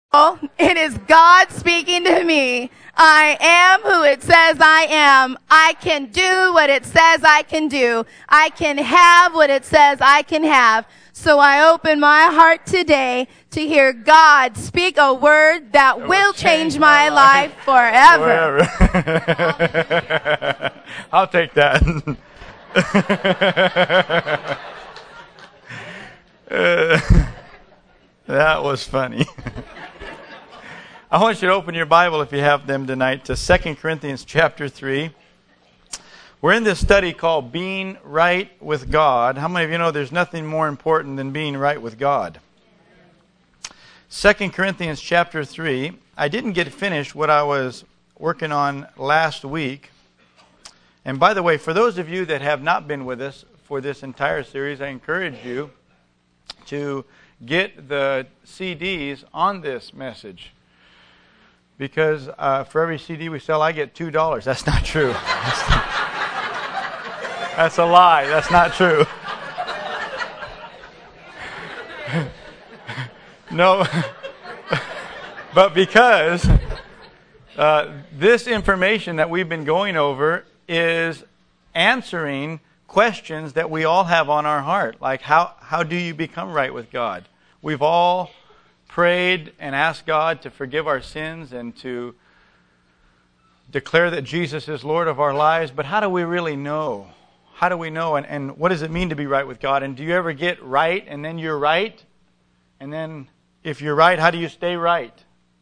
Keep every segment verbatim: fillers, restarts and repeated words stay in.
It is God speaking to me. I am who it says I am. I can do what it says I can do. I can have what it says I can have. So I open my heart today to hear God speak a word that will, will change, change my, my life, life forever. forever. I'll take that. uh, that was funny. I want you to open your Bible, if you have them tonight, to Second Corinthians chapter three. We're in this study called Being Right with God. How many of you know there's nothing more important than being right with God? Second Corinthians chapter three. I didn't get finished what I was working on last week. And by the way, for those of you that have not been with us for this entire series, I encourage you to get the C Ds on this message. Because uh, for every C D we sell, I get two dollars. That's not true. That's, not, that's a lie. That's not true. No. But because uh, this information that we've been going over is answering questions that we all have on our heart. Like, how, how do you become right with God? We've all prayed and asked God to forgive our sins and to declare that Jesus is Lord of our lives. But how do we really know? How do we know? And, and what does it mean to be right with God? And do you ever get right and then you're right? And then if you're right, how do you stay right?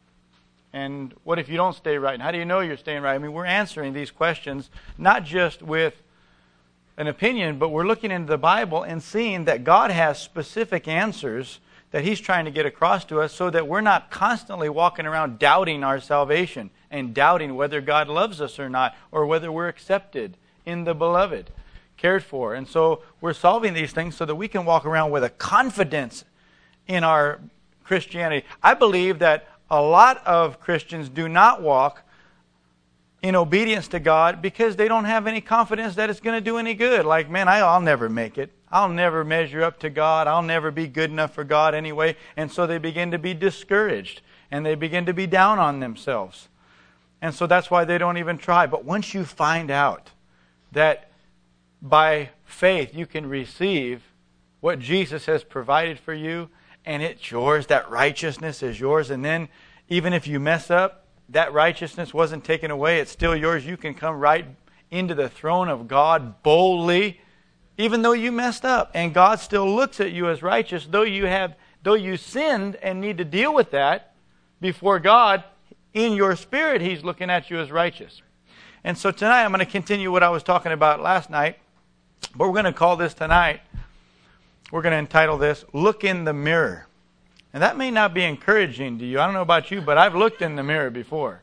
And what if you don't stay right? And how do you know you're staying right? I mean, we're answering these questions not just with an opinion, but we're looking into the Bible and seeing that God has specific answers that He's trying to get across to us so that we're not constantly walking around doubting our salvation and doubting whether God loves us or not, or whether we're accepted in the beloved, cared for. And so we're solving these things so that we can walk around with a confidence in our Christianity. I believe that a lot of Christians do not walk in obedience to God because they don't have any confidence that it's going to do any good. Like, man, I, I'll never make it. I'll never measure up to God. I'll never be good enough for God anyway. And so they begin to be discouraged. And they begin to be down on themselves. And so that's why they don't even try. But once you find out that by faith you can receive what Jesus has provided for you, and it's yours, that righteousness is yours, and then even if you mess up, that righteousness wasn't taken away, it's still yours. You can come right into the throne of God boldly, even though you messed up. And God still looks at you as righteous, though you have, though you sinned and need to deal with that before God. In your spirit, He's looking at you as righteous. And so tonight, I'm going to continue what I was talking about last night. But we're going to call this tonight, we're going to entitle this, Look in the Mirror. And that may not be encouraging to you. I don't know about you, but I've looked in the mirror before.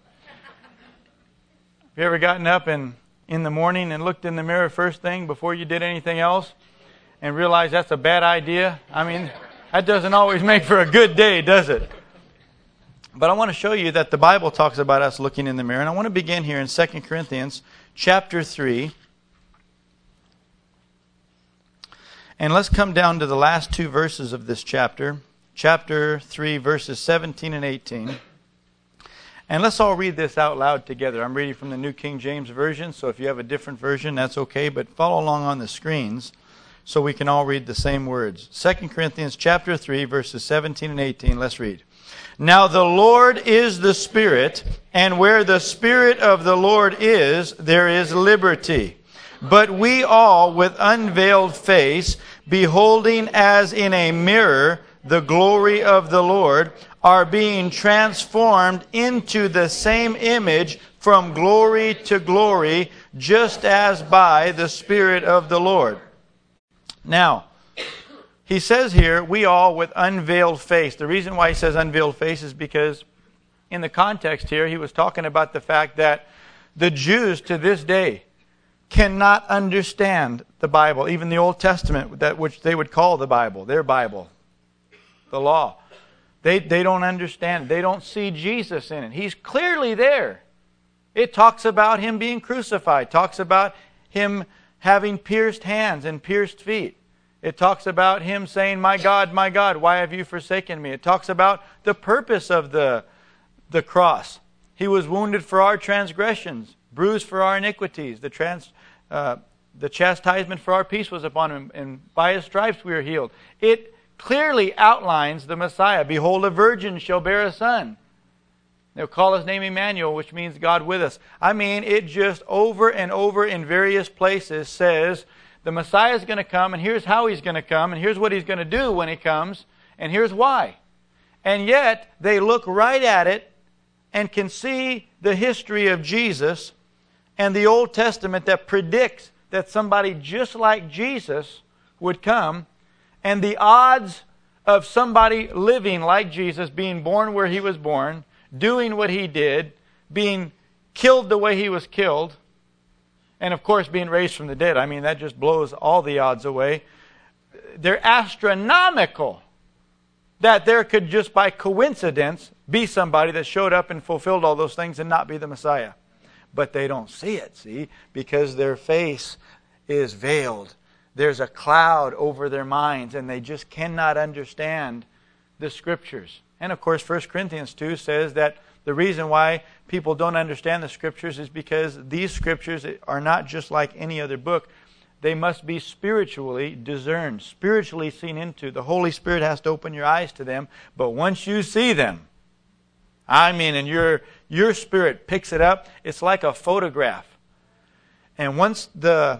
Have you ever gotten up and in the morning and looked in the mirror first thing before you did anything else and realized that's a bad idea? I mean, that doesn't always make for a good day, does it? But I want to show you that the Bible talks about us looking in the mirror. And I want to begin here in Second Corinthians chapter three. And let's come down to the last two verses of this chapter. Chapter three, verses seventeen and eighteen. And let's all read this out loud together. I'm reading from the New King James Version, so if you have a different version, that's okay. But follow along on the screens so we can all read the same words. Second Corinthians chapter three, verses seventeen and eighteen. Let's read. Now the Lord is the Spirit, and where the Spirit of the Lord is, there is liberty. But we all, with unveiled face, beholding as in a mirror the glory of the Lord, are being transformed into the same image from glory to glory, just as by the Spirit of the Lord. Now, he says here, we all with unveiled face. The reason why he says unveiled face is because in the context here, he was talking about the fact that the Jews to this day cannot understand the Bible, even the Old Testament, that which they would call the Bible, their Bible, the law. They, they don't understand. They don't see Jesus in it. He's clearly there. It talks about Him being crucified. Talks about Him having pierced hands and pierced feet. It talks about him saying, my God, my God, why have you forsaken me? It talks about the purpose of the, the cross. He was wounded for our transgressions, bruised for our iniquities. The, trans, uh, the chastisement for our peace was upon him, and by his stripes we are healed. It clearly outlines the Messiah. Behold, a virgin shall bear a son. They'll call his name Emmanuel, which means God with us. I mean, it just over and over in various places says the Messiah is going to come, and here's how he's going to come, and here's what he's going to do when he comes, and here's why. And yet, they look right at it and can see the history of Jesus and the Old Testament that predicts that somebody just like Jesus would come, and the odds of somebody living like Jesus, being born where he was born, doing what he did, being killed the way he was killed, and of course being raised from the dead. I mean, that just blows all the odds away. They're astronomical that there could just by coincidence be somebody that showed up and fulfilled all those things and not be the Messiah. But they don't see it, see, because their face is veiled. There's a cloud over their minds, and they just cannot understand the Scriptures. And of course, First Corinthians two says that the reason why people don't understand the Scriptures is because these Scriptures are not just like any other book. They must be spiritually discerned, spiritually seen into. The Holy Spirit has to open your eyes to them. But once you see them, I mean, and your, your spirit picks it up, it's like a photograph. And once the,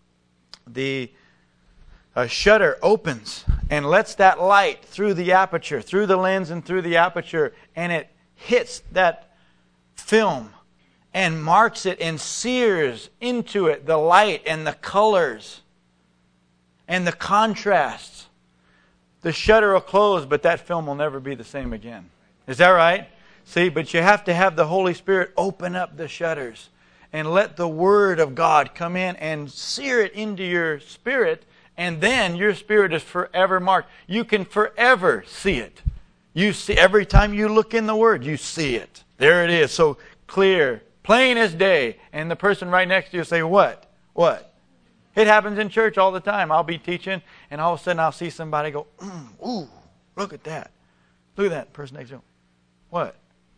the uh, shutter opens and lets that light through the aperture, through the lens and through the aperture, and it hits that film and marks it and sears into it the light and the colors and the contrasts, the shutter will close, but that film will never be the same again. Is that right? See, but you have to have the Holy Spirit open up the shutters and let the Word of God come in and sear it into your spirit, and then your spirit is forever marked. You can forever see it. You see, every time you look in the Word, you see it. There it is, so clear, plain as day. And the person right next to you will say, what? What? It happens in church all the time. I'll be teaching, and all of a sudden I'll see somebody go, mm, ooh, look at that. Look at that person next to you. What?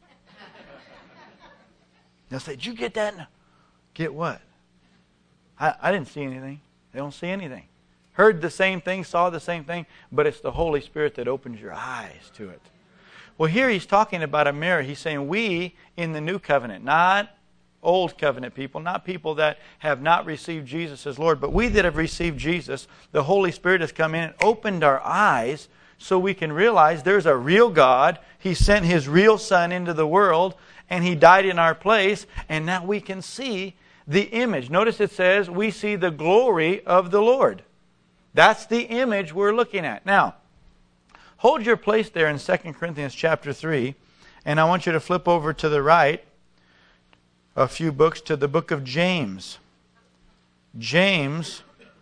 They'll say, did you get that? Get what? I, I didn't see anything. They don't see anything. Heard the same thing, saw the same thing, but it's the Holy Spirit that opens your eyes to it. Well, here he's talking about a mirror. He's saying we in the new covenant, not old covenant people, not people that have not received Jesus as Lord, but we that have received Jesus, the Holy Spirit has come in and opened our eyes so we can realize there's a real God. He sent His real Son into the world, and He died in our place, and now we can see the image. Notice it says we see the glory of the Lord. That's the image we're looking at. Now, hold your place there in Second Corinthians chapter three, and I want you to flip over to the right a few books to the book of James. James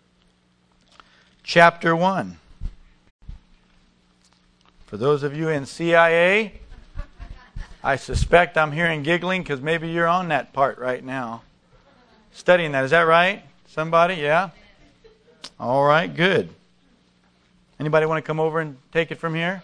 chapter one. For those of you in C I A, I suspect I'm hearing giggling because maybe you're on that part right now. Studying that. Is that right? Somebody? Yeah? All right, good. Anybody want to come over and take it from here?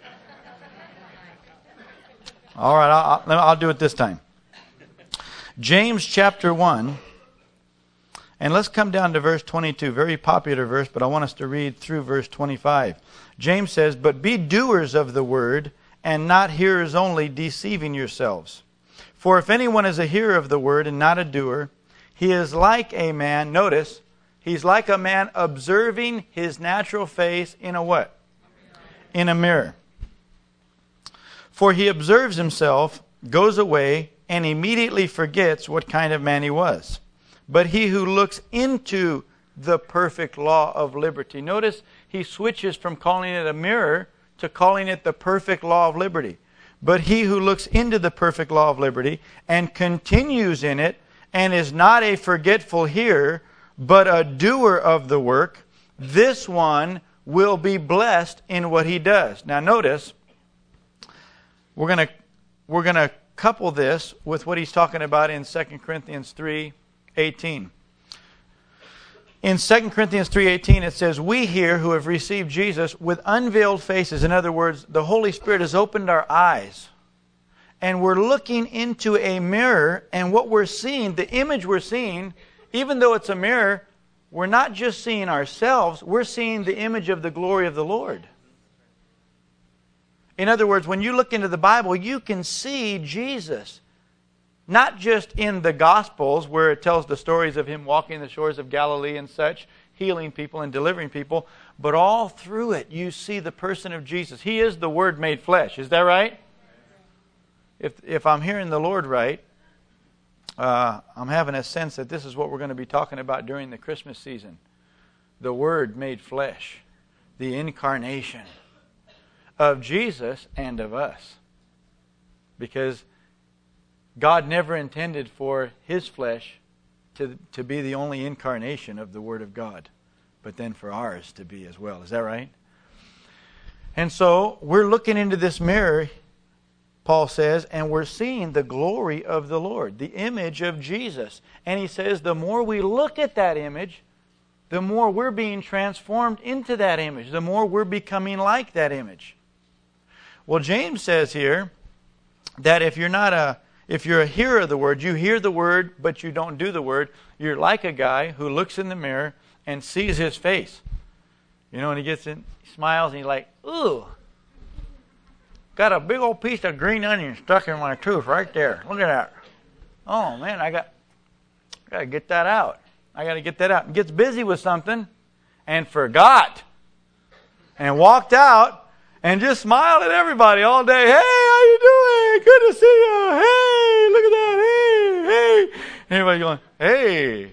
All right, I'll, I'll, I'll do it this time. James chapter one, and let's come down to verse twenty-two. Very popular verse, but I want us to read through verse twenty-five. James says, but be doers of the word, and not hearers only, deceiving yourselves. For if anyone is a hearer of the word and not a doer, he is like a man, notice, he's like a man observing his natural face in a what? In a mirror. For he observes himself, goes away, and immediately forgets what kind of man he was. But he who looks into the perfect law of liberty. Notice he switches from calling it a mirror to calling it the perfect law of liberty. But he who looks into the perfect law of liberty and continues in it and is not a forgetful hearer, but a doer of the work, this one will be blessed in what he does. Now notice, we're going to we're going to couple this with what he's talking about in Second Corinthians three eighteen. In Second Corinthians three eighteen, it says, we here who have received Jesus with unveiled faces. In other words, the Holy Spirit has opened our eyes. And we're looking into a mirror, and what we're seeing, the image we're seeing, even though it's a mirror, we're not just seeing ourselves, we're seeing the image of the glory of the Lord. In other words, when you look into the Bible, you can see Jesus. Not just in the Gospels, where it tells the stories of Him walking the shores of Galilee and such, healing people and delivering people, but all through it you see the person of Jesus. He is the Word made flesh. Is that right? If if I'm hearing the Lord right, uh, I'm having a sense that this is what we're going to be talking about during the Christmas season. The Word made flesh. The incarnation of Jesus and of us. Because God never intended for His flesh to, to be the only incarnation of the Word of God, but then for ours to be as well. Is that right? And so we're looking into this mirror, Paul says, and we're seeing the glory of the Lord, the image of Jesus. And he says the more we look at that image, the more we're being transformed into that image, the more we're becoming like that image. Well, James says here that if you're not a If you're a hearer of the Word, you hear the Word, but you don't do the Word, you're like a guy who looks in the mirror and sees his face. You know, and he gets in, he smiles, and he's like, ooh, got a big old piece of green onion stuck in my tooth right there. Look at that. Oh, man, I got, got to get that out. I got to get that out. And gets busy with something and forgot. And walked out. And just smiled at everybody all day. Hey, how you doing? Good to see you. Hey, look at that. Hey, hey. And everybody going, hey.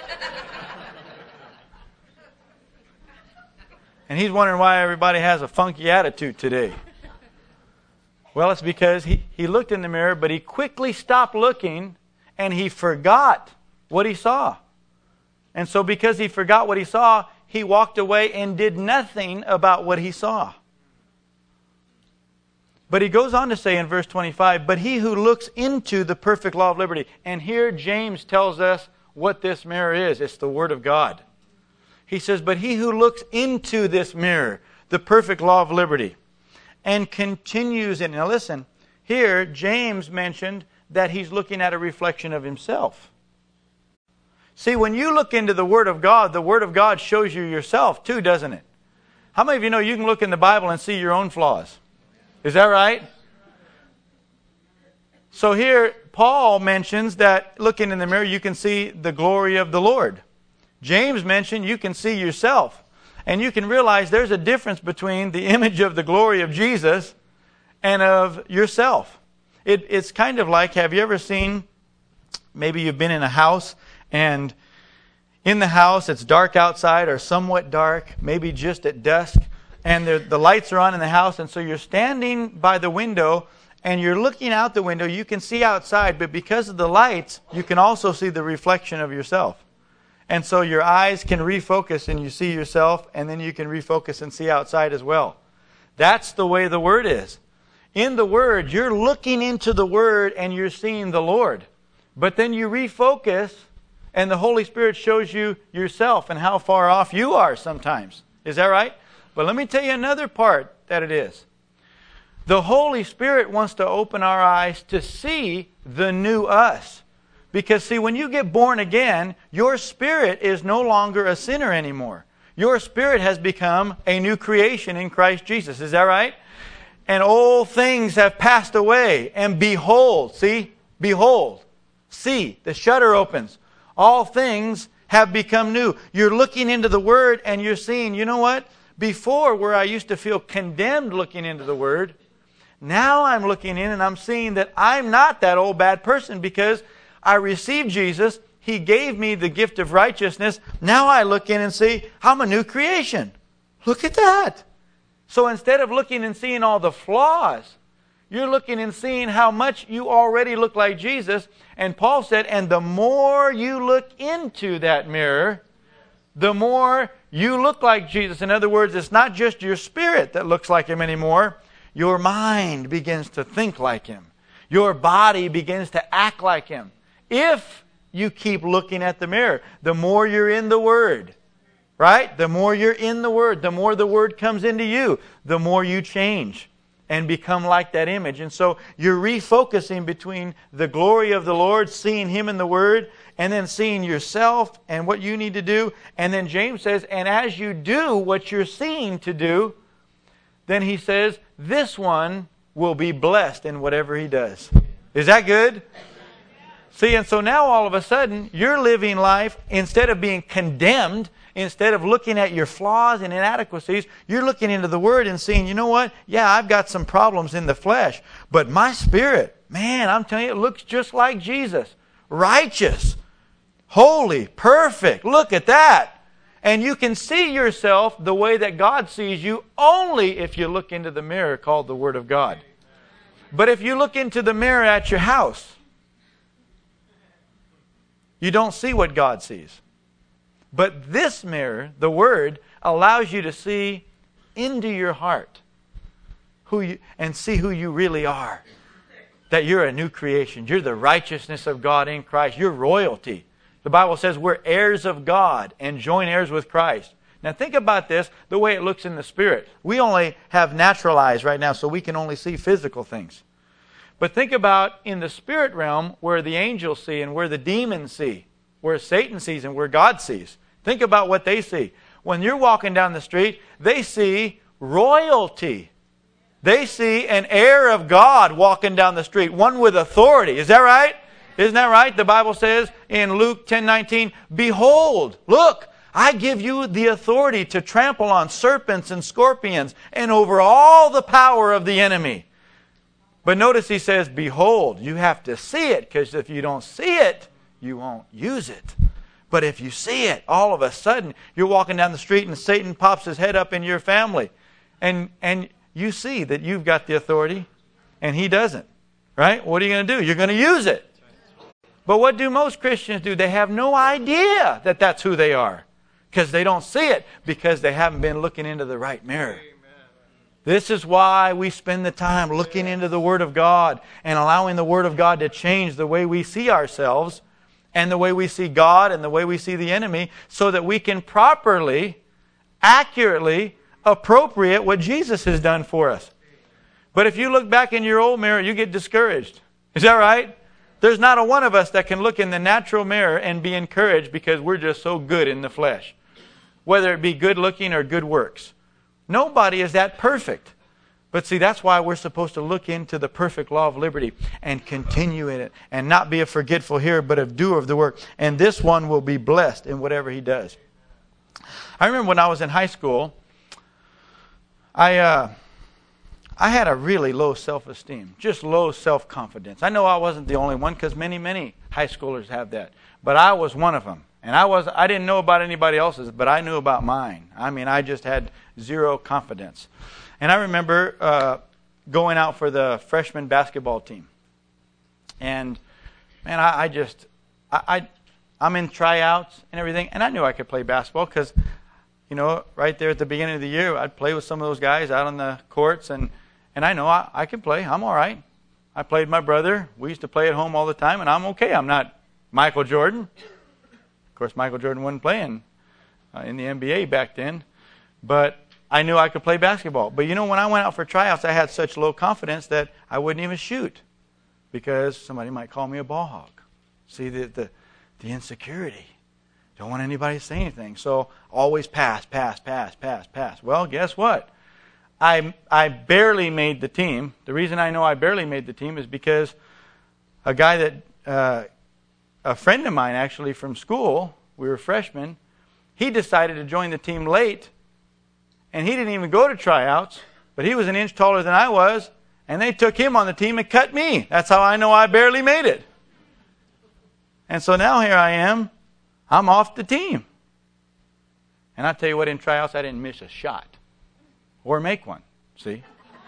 And he's wondering why everybody has a funky attitude today. Well, it's because he, he looked in the mirror, but he quickly stopped looking and he forgot what he saw. And so because he forgot what he saw, he walked away and did nothing about what he saw. But he goes on to say in verse twenty-five, but he who looks into the perfect law of liberty. And here James tells us what this mirror is. It's the Word of God. He says, but he who looks into this mirror, the perfect law of liberty, and continues in. Now listen, here James mentioned that he's looking at a reflection of himself. See, when you look into the Word of God, the Word of God shows you yourself too, doesn't it? How many of you know you can look in the Bible and see your own flaws? Is that right? So here, Paul mentions that looking in the mirror, you can see the glory of the Lord. James mentioned you can see yourself. And you can realize there's a difference between the image of the glory of Jesus and of yourself. It, it's kind of like, have you ever seen, maybe you've been in a house, and in the house it's dark outside or somewhat dark, maybe just at dusk. And the, the lights are on in the house, and so you're standing by the window, and you're looking out the window. You can see outside, but because of the lights, you can also see the reflection of yourself. And so your eyes can refocus, and you see yourself, and then you can refocus and see outside as well. That's the way the Word is. In the Word, you're looking into the Word, and you're seeing the Lord. But then you refocus, and the Holy Spirit shows you yourself and how far off you are sometimes. Is that right? But let me tell you another part that it is. The Holy Spirit wants to open our eyes to see the new us. Because see, when you get born again, your spirit is no longer a sinner anymore. Your spirit has become a new creation in Christ Jesus. Is that right? And old things have passed away. And behold, see, behold, see, the shutter opens. All things have become new. You're looking into the Word and you're seeing, you know what? Before, where I used to feel condemned looking into the Word, now I'm looking in and I'm seeing that I'm not that old bad person because I received Jesus. He gave me the gift of righteousness. Now I look in and see I'm a new creation. Look at that. So instead of looking and seeing all the flaws, you're looking and seeing how much you already look like Jesus. And Paul said, and the more you look into that mirror, the more you look like Jesus. In other words, it's not just your spirit that looks like Him anymore. Your mind begins to think like Him. Your body begins to act like Him. If you keep looking at the mirror, the more you're in the Word, right? The more you're in the Word, the more the Word comes into you, the more you change and become like that image. And so you're refocusing between the glory of the Lord, seeing Him in the Word, and then seeing yourself and what you need to do. And then James says, and as you do what you're seeing to do, then he says, this one will be blessed in whatever he does. Is that good? See, and so now all of a sudden, you're living life, instead of being condemned, instead of looking at your flaws and inadequacies, you're looking into the Word and seeing, you know what? Yeah, I've got some problems in the flesh, but my spirit, man, I'm telling you, it looks just like Jesus. Righteous, holy, perfect. Look at that. And you can see yourself the way that God sees you only if you look into the mirror called the Word of God. But if you look into the mirror at your house, you don't see what God sees. But this mirror, the Word, allows you to see into your heart who you, and see who you really are. That you're a new creation. You're the righteousness of God in Christ. You're royalty. The Bible says we're heirs of God and joint heirs with Christ. Now think about this, the way it looks in the Spirit. We only have natural eyes right now, so we can only see physical things. But think about in the spirit realm where the angels see and where the demons see, where Satan sees and where God sees. Think about what they see. When you're walking down the street, they see royalty. They see an heir of God walking down the street, one with authority. Is that right? Isn't that right? The Bible says in Luke ten nineteen, behold, look, I give you the authority to trample on serpents and scorpions and over all the power of the enemy. But notice he says, behold, you have to see it, because if you don't see it, you won't use it. But if you see it, all of a sudden, you're walking down the street and Satan pops his head up in your family. And, and you see that you've got the authority and he doesn't. Right? What are you going to do? You're going to use it. But what do most Christians do? They have no idea that that's who they are. Because they don't see it. Because they haven't been looking into the right mirror. This is why we spend the time looking into the Word of God and allowing the Word of God to change the way we see ourselves and the way we see God and the way we see the enemy, so that we can properly, accurately appropriate what Jesus has done for us. But if you look back in your old mirror, you get discouraged. Is that right? There's not a one of us that can look in the natural mirror and be encouraged because we're just so good in the flesh. Whether it be good looking or good works. Nobody is that perfect. But see, that's why we're supposed to look into the perfect law of liberty and continue in it. And not be a forgetful hearer, but a doer of the work. And this one will be blessed in whatever he does. I remember when I was in high school, I... Uh, I had a really low self-esteem, just low self-confidence. I know I wasn't the only one, because many, many high schoolers have that. But I was one of them. And I was I didn't know about anybody else's, but I knew about mine. I mean, I just had zero confidence. And I remember uh, going out for the freshman basketball team. And, man, I, I just, I, I, I'm in tryouts and everything, and I knew I could play basketball because, you know, right there at the beginning of the year, I'd play with some of those guys out on the courts, and And I know I, I can play. I'm all right. I played my brother. We used to play at home all the time, and I'm okay. I'm not Michael Jordan. Of course, Michael Jordan wasn't playing uh, in the N B A back then. But I knew I could play basketball. But, you know, when I went out for tryouts, I had such low confidence that I wouldn't even shoot because somebody might call me a ball hog. See, the, the, the insecurity. Don't want anybody to say anything. So always pass, pass, pass, pass, pass. Well, guess what? I I barely made the team. The reason I know I barely made the team is because a guy that, uh, a friend of mine actually from school, we were freshmen, he decided to join the team late, and he didn't even go to tryouts, but he was an inch taller than I was, and they took him on the team and cut me. That's how I know I barely made it. And so now here I am, I'm off the team. And I tell you what, in tryouts I didn't miss a shot. Or make one, see?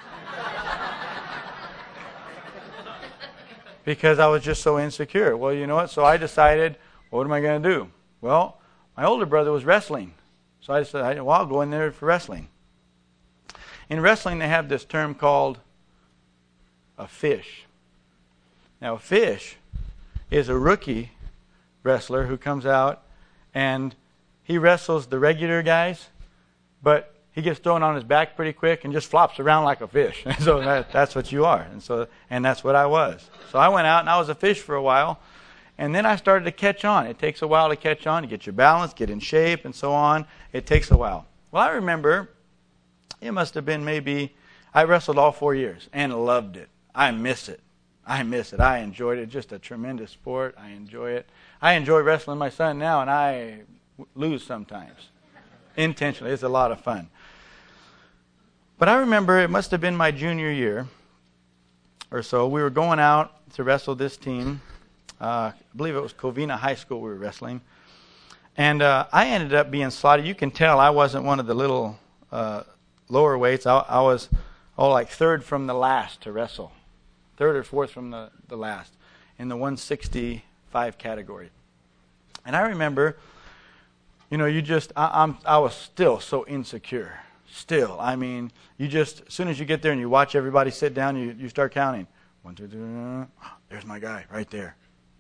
Because I was just so insecure. Well, you know what? So I decided, what am I going to do? Well, my older brother was wrestling. So I decided, well, I'll go in there for wrestling. In wrestling, they have this term called a fish. Now, a fish is a rookie wrestler who comes out and he wrestles the regular guys, but he gets thrown on his back pretty quick and just flops around like a fish. And so that, that's what you are. And so, and that's what I was. So I went out and I was a fish for a while. And then I started to catch on. It takes a while to catch on, to get your balance, get in shape, and so on. It takes a while. Well, I remember it must have been maybe, I wrestled all four years and loved it. I miss it. I miss it. I enjoyed it. Just a tremendous sport. I enjoy it. I enjoy wrestling my son now, and I lose sometimes. Intentionally. It's a lot of fun. But I remember it must have been my junior year or so. We were going out to wrestle this team. Uh, I believe it was Covina High School we were wrestling. And uh, I ended up being slotted. You can tell I wasn't one of the little uh, lower weights. I, I was oh, like third from the last to wrestle. Third or fourth from the, the last in the one sixty-five category. And I remember, you know, you just, I, I'm, I was still so insecure. Still. I mean, you just, as soon as you get there and you watch everybody sit down, you, you start counting. One, two, three, there's my guy right there.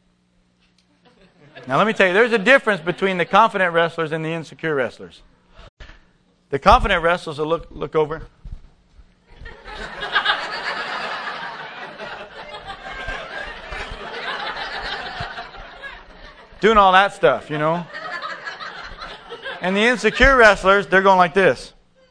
Now, let me tell you, there's a difference between the confident wrestlers and the insecure wrestlers. The confident wrestlers will look, look over. Doing all that stuff, you know. And the insecure wrestlers, they're going like this.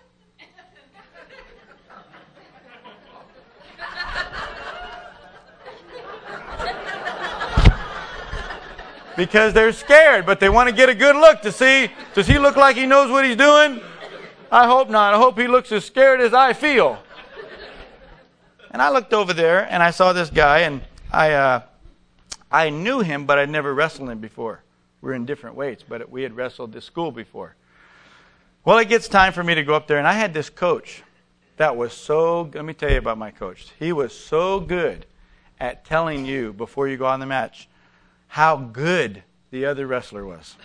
Because they're scared, but they want to get a good look to see, does he look like he knows what he's doing? I hope not. I hope he looks as scared as I feel. And I looked over there, and I saw this guy, and I uh, I knew him, but I'd never wrestled him before. We were in different weights, but we had wrestled this school before. Well, it gets time for me to go up there, and I had this coach that was so, let me tell you about my coach. He was so good at telling you before you go on the match how good the other wrestler was.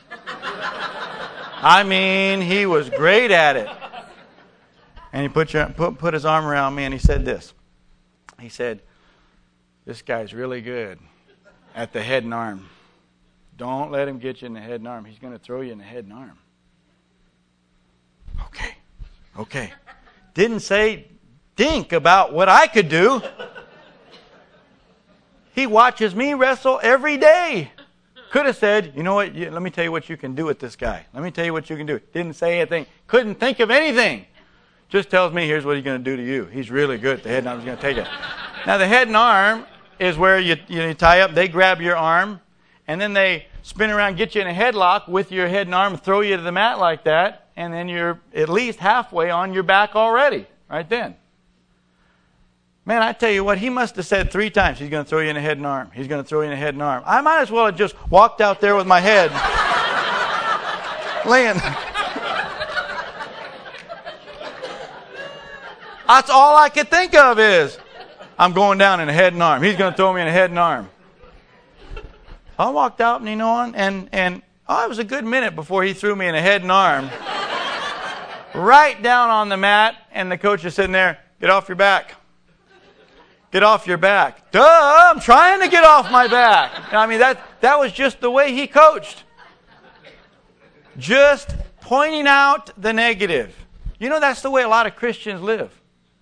I mean, he was great at it. And he put, your, put, put his arm around me and he said this. He said, this guy's really good at the head and arm. Don't let him get you in the head and arm. He's going to throw you in the head and arm. Okay, okay. Didn't say dink about what I could do. He watches me wrestle every day. Could have said, you know what, you, let me tell you what you can do with this guy. Let me tell you what you can do. Didn't say anything. Couldn't think of anything. Just tells me, here's what he's going to do to you. He's really good at the head and arm. He's going to take it. Now, the head and arm is where you, you, know, you tie up. They grab your arm, and then they spin around, get you in a headlock with your head and arm, throw you to the mat like that, and then you're at least halfway on your back already, right then. Man, I tell you what, he must have said three times, he's going to throw you in the head and arm. He's going to throw you in the head and arm. I might as well have just walked out there with my head laying. That's all I could think of is, I'm going down in the head and arm. He's going to throw me in the head and arm. I walked out and, you know, and, and oh, it was a good minute before he threw me in the head and arm. Right down on the mat, and the coach is sitting there, get off your back. Get off your back. Duh, I'm trying to get off my back. I mean, that, that was just the way he coached. Just pointing out the negative. You know, that's the way a lot of Christians live.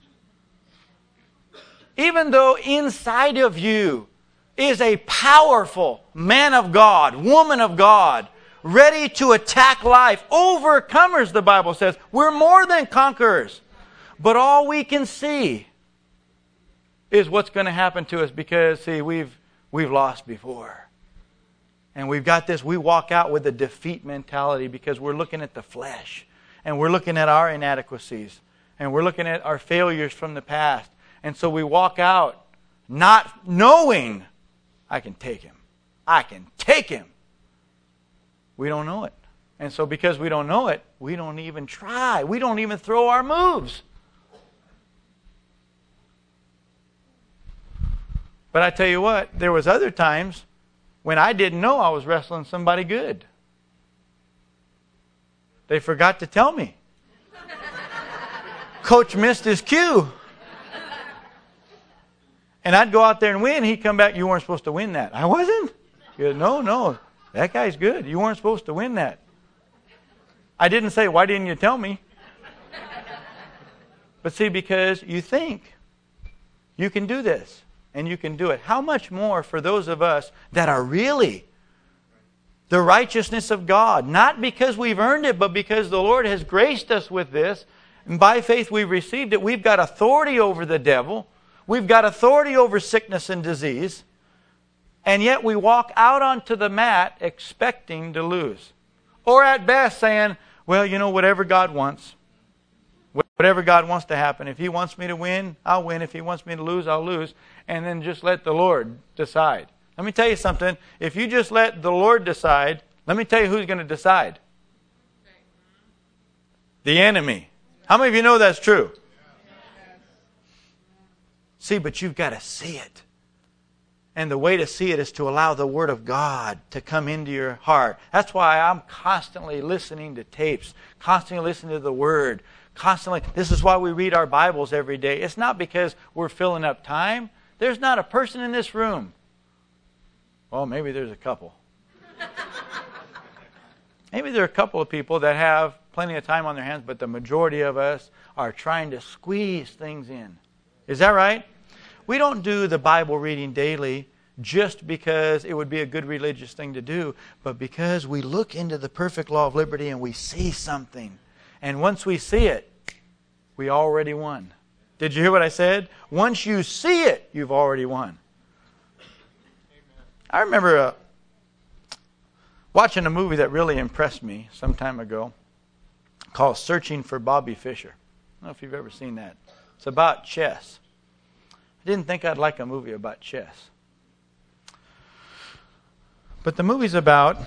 Even though inside of you is a powerful man of God, woman of God, ready to attack life. Overcomers, the Bible says. We're more than conquerors. But all we can see is what's going to happen to us because, see, we've we've lost before. And we've got this, we walk out with a defeat mentality because we're looking at the flesh. And we're looking at our inadequacies. And we're looking at our failures from the past. And so we walk out not knowing, I can take him. I can take him. We don't know it. And so because we don't know it, we don't even try. We don't even throw our moves. But I tell you what, there was other times when I didn't know I was wrestling somebody good. They forgot to tell me. Coach missed his cue. And I'd go out there and win. He'd come back, you weren't supposed to win that. I wasn't? He goes, no, no, that guy's good. You weren't supposed to win that. I didn't say, why didn't you tell me? But see, because you think you can do this, and you can do it. How much more for those of us that are really the righteousness of God, not because we've earned it, but because the Lord has graced us with this, and by faith we've received it. We've got authority over the devil. We've got authority over sickness and disease. And yet we walk out onto the mat expecting to lose. Or at best saying, well, you know, whatever God wants. Whatever God wants to happen. If He wants me to win, I'll win. If He wants me to lose, I'll lose. And then just let the Lord decide. Let me tell you something. If you just let the Lord decide, let me tell you who's going to decide. The enemy. How many of you know that's true? See, but you've got to see it. And the way to see it is to allow the Word of God to come into your heart. That's why I'm constantly listening to tapes, constantly listening to the Word, constantly. This is why we read our Bibles every day. It's not because we're filling up time. There's not a person in this room. Well, maybe there's a couple. Maybe there are a couple of people that have plenty of time on their hands, but the majority of us are trying to squeeze things in. Is that right? We don't do the Bible reading daily just because it would be a good religious thing to do, but because we look into the perfect law of liberty and we see something. And once we see it, we already won. Did you hear what I said? Once you see it, you've already won. I remember uh, watching a movie that really impressed me some time ago called Searching for Bobby Fischer. I don't know if you've ever seen that. It's about chess. I didn't think I'd like a movie about chess. But the movie's about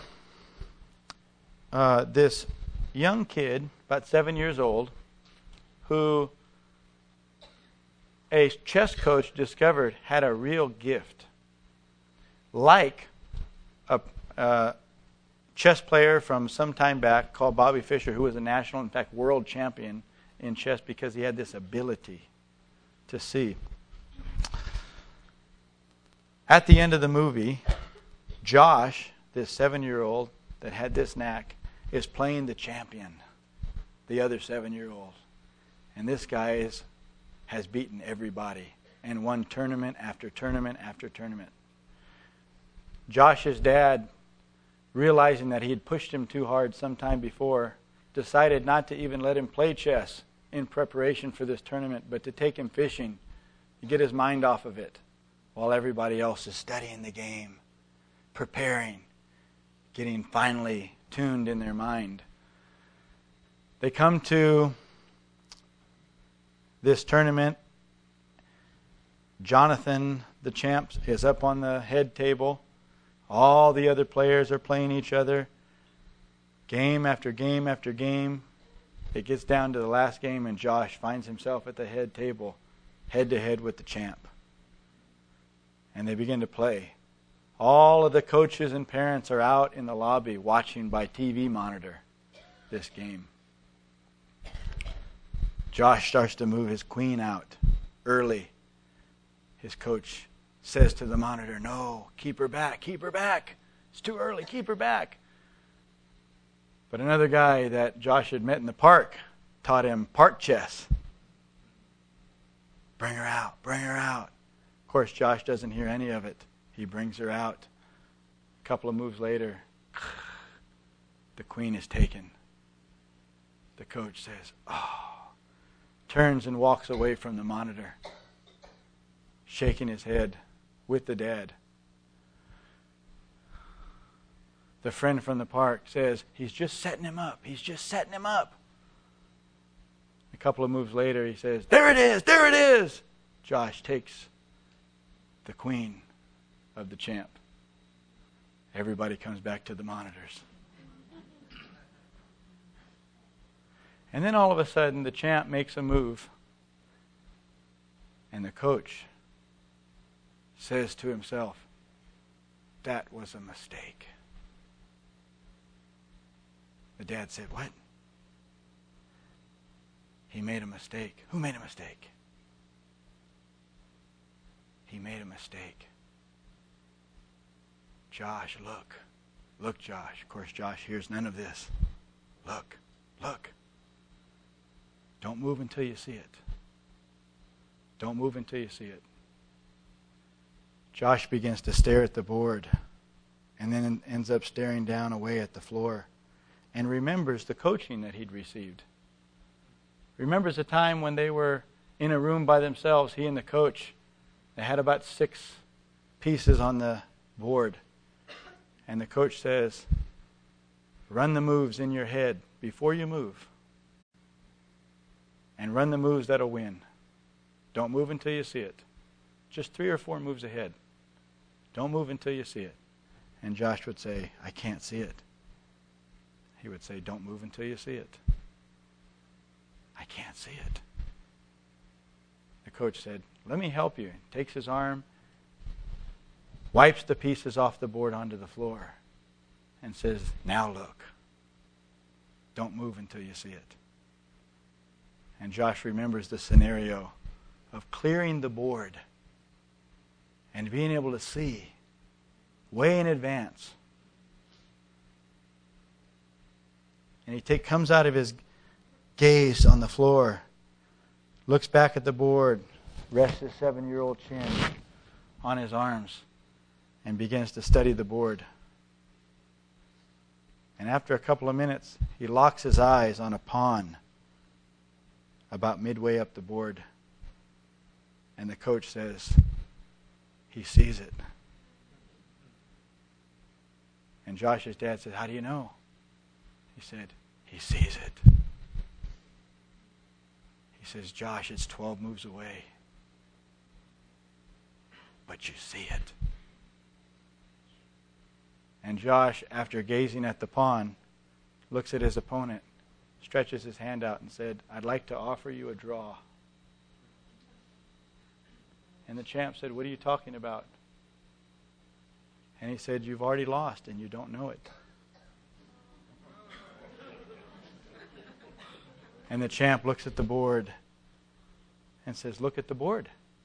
uh, this young kid, about seven years old, who a chess coach discovered had a real gift. Like a, a chess player from some time back called Bobby Fischer, who was a national, in fact, world champion in chess because he had this ability to see. At the end of the movie, Josh, this seven-year-old that had this knack, is playing the champion, the other seven-year-old. And this guy is, has beaten everybody and won tournament after tournament after tournament. Josh's dad, realizing that he had pushed him too hard some time before, decided not to even let him play chess in preparation for this tournament, but to take him fishing to get his mind off of it while everybody else is studying the game, preparing, getting finely tuned in their mind. They come to this tournament. Jonathan, the champ, is up on the head table. All the other players are playing each other. Game after game after game. It gets down to the last game, and Josh finds himself at the head table, head to head with the champ. And they begin to play. All of the coaches and parents are out in the lobby watching by T V monitor this game. Josh starts to move his queen out early. His coach says to the monitor, no, keep her back, keep her back. It's too early, keep her back. But another guy that Josh had met in the park taught him park chess. Bring her out, bring her out. Of course, Josh doesn't hear any of it. He brings her out. A couple of moves later, the queen is taken. The coach says, oh, turns and walks away from the monitor, shaking his head with the dad. The friend from the park says, he's just setting him up. He's just setting him up. A couple of moves later, he says, there it is, there it is. Josh takes the queen of the champ. Everybody comes back to the monitors. And then all of a sudden, the champ makes a move. And the coach says to himself, that was a mistake. The dad said, what? He made a mistake. Who made a mistake? He made a mistake. Josh, look. Look, Josh. Of course, Josh hears none of this. Look. Look. Don't move until you see it. Don't move until you see it. Josh begins to stare at the board and then ends up staring down away at the floor and remembers the coaching that he'd received. Remembers a time when they were in a room by themselves, he and the coach. They had about six pieces on the board. And the coach says, run the moves in your head before you move. And run the moves that'll win. Don't move until you see it. Just three or four moves ahead. Don't move until you see it. And Josh would say, I can't see it. He would say, don't move until you see it. I can't see it. The coach said, let me help you. Takes his arm, wipes the pieces off the board onto the floor, and says, now look. Don't move until you see it. And Josh remembers the scenario of clearing the board and being able to see way in advance. And he take, comes out of his gaze on the floor, looks back at the board, rests his seven-year-old chin on his arms, and begins to study the board. And after a couple of minutes, he locks his eyes on a pawn about midway up the board. And the coach says, he sees it. And Josh's dad said, how do you know? He said, he sees it. He says, Josh, it's twelve moves away. But you see it. And Josh, after gazing at the pawn, looks at his opponent, stretches his hand out and said, I'd like to offer you a draw. And the champ said, what are you talking about? And he said, you've already lost and you don't know it. And the champ looks at the board and says, look at the board.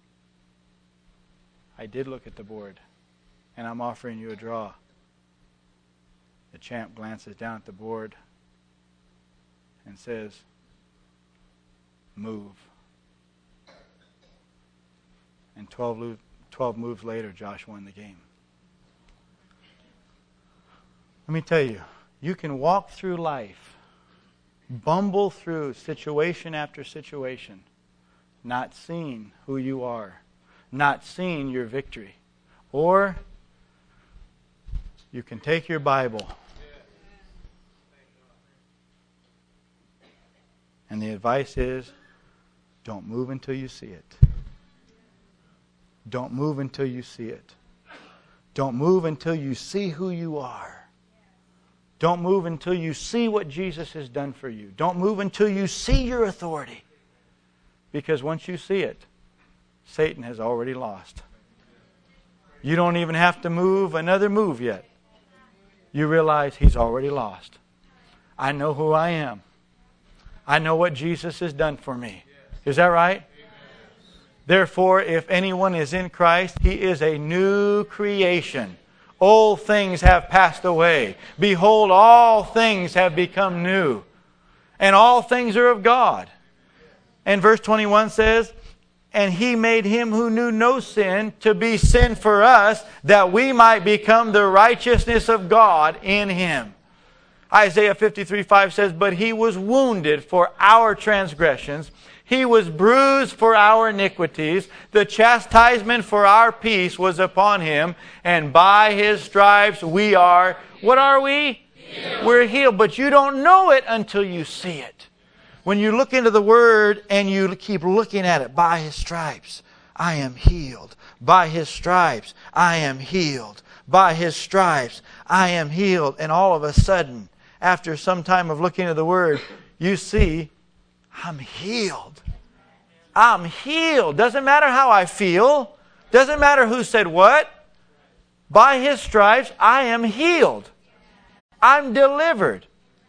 I did look at the board, and I'm offering you a draw. The champ glances down at the board and says, move. And twelve, lo- twelve moves later, Josh won the game. Let me tell you, you can walk through life, bumble through situation after situation, not seeing who you are, not seeing your victory. Or you can take your Bible, and the advice is, don't move until you see it. Don't move until you see it. Don't move until you see who you are. Don't move until you see what Jesus has done for you. Don't move until you see your authority. Because once you see it, Satan has already lost. You don't even have to move another move yet. You realize he's already lost. I know who I am. I know what Jesus has done for me. Is that right? Therefore, if anyone is in Christ, he is a new creation. Old things have passed away. Behold, all things have become new. And all things are of God. And verse twenty-one says, and he made him who knew no sin to be sin for us, that we might become the righteousness of God in him. Isaiah fifty-three five says, but he was wounded for our transgressions. He was bruised for our iniquities. The chastisement for our peace was upon him. And by his stripes we are, what are we? Healed. We're healed. But you don't know it until you see it. When you look into the Word and you keep looking at it, by his stripes I am healed. By his stripes I am healed. By his stripes I am healed. And all of a sudden, after some time of looking at the Word, you see, I'm healed. I'm healed. Doesn't matter how I feel. Doesn't matter who said what. By his stripes, I am healed. I'm delivered.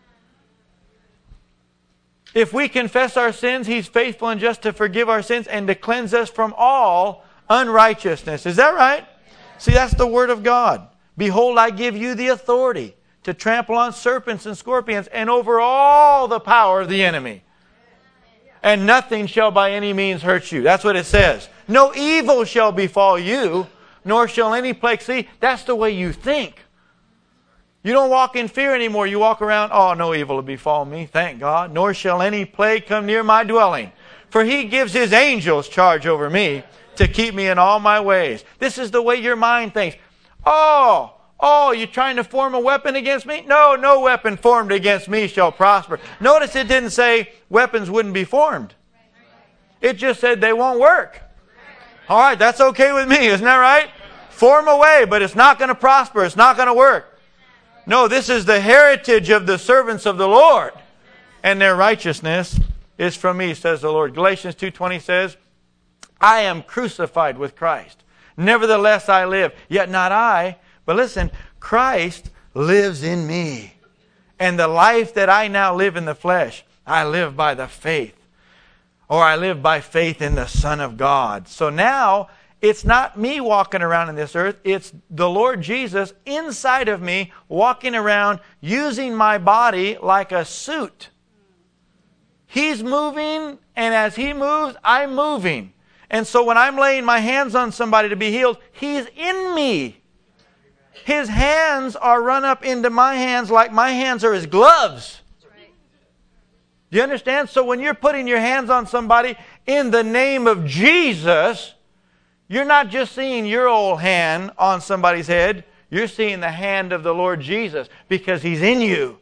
If we confess our sins, he's faithful and just to forgive our sins and to cleanse us from all unrighteousness. Is that right? See, that's the Word of God. Behold, I give you the authority to trample on serpents and scorpions and over all the power of the enemy. And nothing shall by any means hurt you. That's what it says. No evil shall befall you, nor shall any plague. See, that's the way you think. You don't walk in fear anymore. You walk around, oh, no evil will befall me, thank God. Nor shall any plague come near my dwelling. For He gives His angels charge over me to keep me in all my ways. This is the way your mind thinks. Oh, oh, you're trying to form a weapon against me? No, no weapon formed against me shall prosper. Notice it didn't say weapons wouldn't be formed. It just said they won't work. All right, that's okay with me, isn't that right? Form a way, but it's not going to prosper. It's not going to work. No, this is the heritage of the servants of the Lord, and their righteousness is from me, says the Lord. Galatians two twenty says, I am crucified with Christ. Nevertheless I live, yet not I. But listen, Christ lives in me. And the life that I now live in the flesh, I live by the faith. Or I live by faith in the Son of God. So now, it's not me walking around in this earth. It's the Lord Jesus inside of me, walking around, using my body like a suit. He's moving, and as He moves, I'm moving. And so when I'm laying my hands on somebody to be healed, He's in me. His hands are run up into my hands like my hands are His gloves. Do you understand? So when you're putting your hands on somebody in the name of Jesus, you're not just seeing your old hand on somebody's head. You're seeing the hand of the Lord Jesus because He's in you.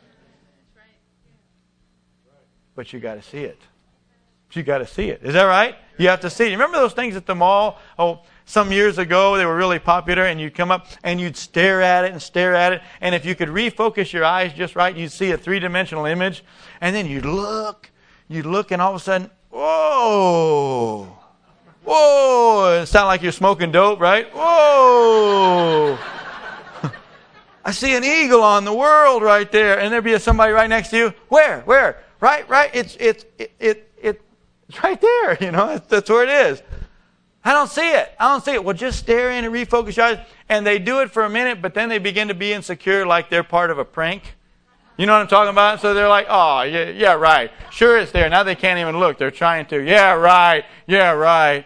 But you got to see it. You got to see it. Is that right? You have to see it. You remember those things at the mall? Oh, some years ago they were really popular, and you'd come up and you'd stare at it and stare at it. And if you could refocus your eyes just right, you'd see a three-dimensional image. And then you'd look, you'd look, and all of a sudden, whoa, whoa! It sounds like you're smoking dope, right? Whoa! I see an eagle on the world right there, and there'd be somebody right next to you. Where? Where? Right? Right? It's it's it it, it it's right there. You know, that's, that's where it is. I don't see it. I don't see it. Well, just stare in and refocus your eyes. And they do it for a minute, but then they begin to be insecure like they're part of a prank. You know what I'm talking about? So they're like, oh, yeah, yeah, right. Sure it's there. Now they can't even look. They're trying to. Yeah, right. Yeah, right.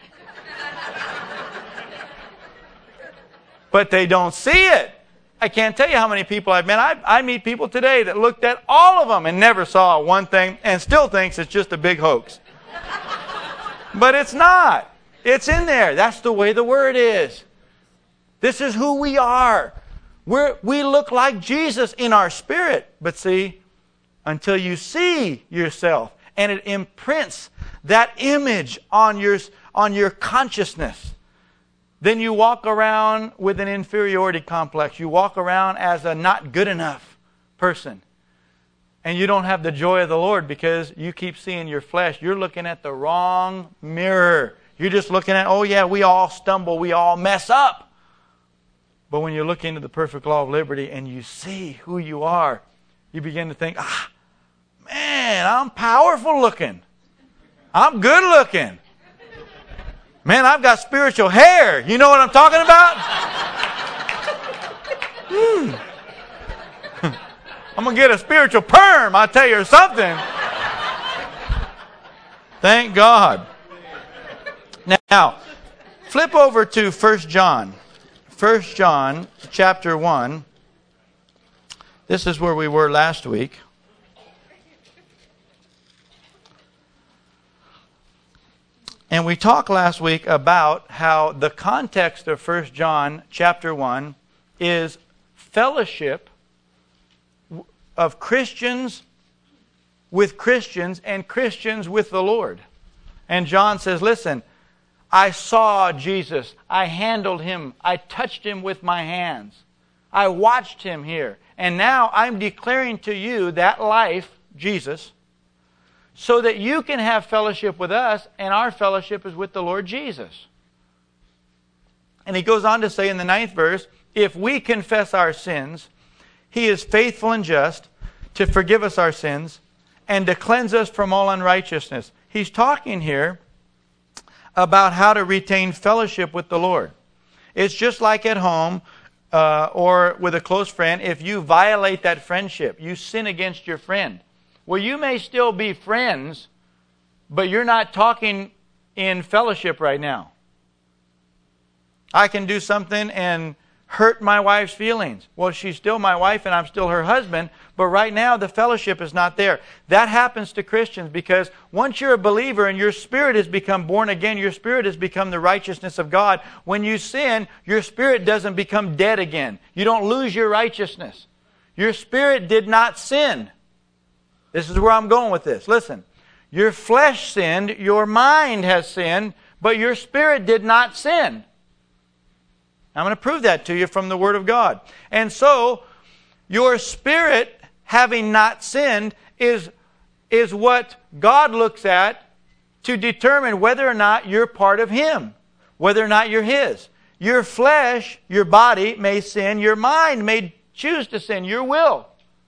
But they don't see it. I can't tell you how many people I've met. I, I meet people today that looked at all of them and never saw one thing and still thinks it's just a big hoax. But it's not. It's in there. That's the way the Word is. This is who we are. We're, we look like Jesus in our spirit. But see, until you see yourself and it imprints that image on your, on your consciousness, then you walk around with an inferiority complex. You walk around as a not good enough person. And you don't have the joy of the Lord because you keep seeing your flesh. You're looking at the wrong mirror. You're just looking at, oh yeah, we all stumble, we all mess up. But when you look into the perfect law of liberty and you see who you are, you begin to think, ah, man, I'm powerful looking. I'm good looking. Man, I've got spiritual hair. You know what I'm talking about? Hmm. I'm going to get a spiritual perm, I'll tell you something. Thank God. Now, flip over to First John. First John chapter one. This is where we were last week. And we talked last week about how the context of First John chapter one is fellowship of Christians with Christians and Christians with the Lord. And John says, listen, I saw Jesus. I handled Him. I touched Him with my hands. I watched Him here. And now I'm declaring to you that life, Jesus, so that you can have fellowship with us, and our fellowship is with the Lord Jesus. And he goes on to say in the ninth verse, if we confess our sins, He is faithful and just to forgive us our sins and to cleanse us from all unrighteousness. He's talking here about how to retain fellowship with the Lord. It's just like at home uh, or with a close friend, if you violate that friendship, you sin against your friend. Well, you may still be friends, but you're not talking in fellowship right now. I can do something and hurt my wife's feelings. Well, she's still my wife and I'm still her husband, but right now the fellowship is not there. That happens to Christians because once you're a believer and your spirit has become born again, your spirit has become the righteousness of God. When you sin, your spirit doesn't become dead again. You don't lose your righteousness. Your spirit did not sin. This is where I'm going with this. Listen, your flesh sinned, your mind has sinned, but your spirit did not sin. I'm going to prove that to you from the Word of God. And so, your spirit, having not sinned, is, is what God looks at to determine whether or not you're part of Him, whether or not you're His. Your flesh, your body may sin, your mind may choose to sin, your will.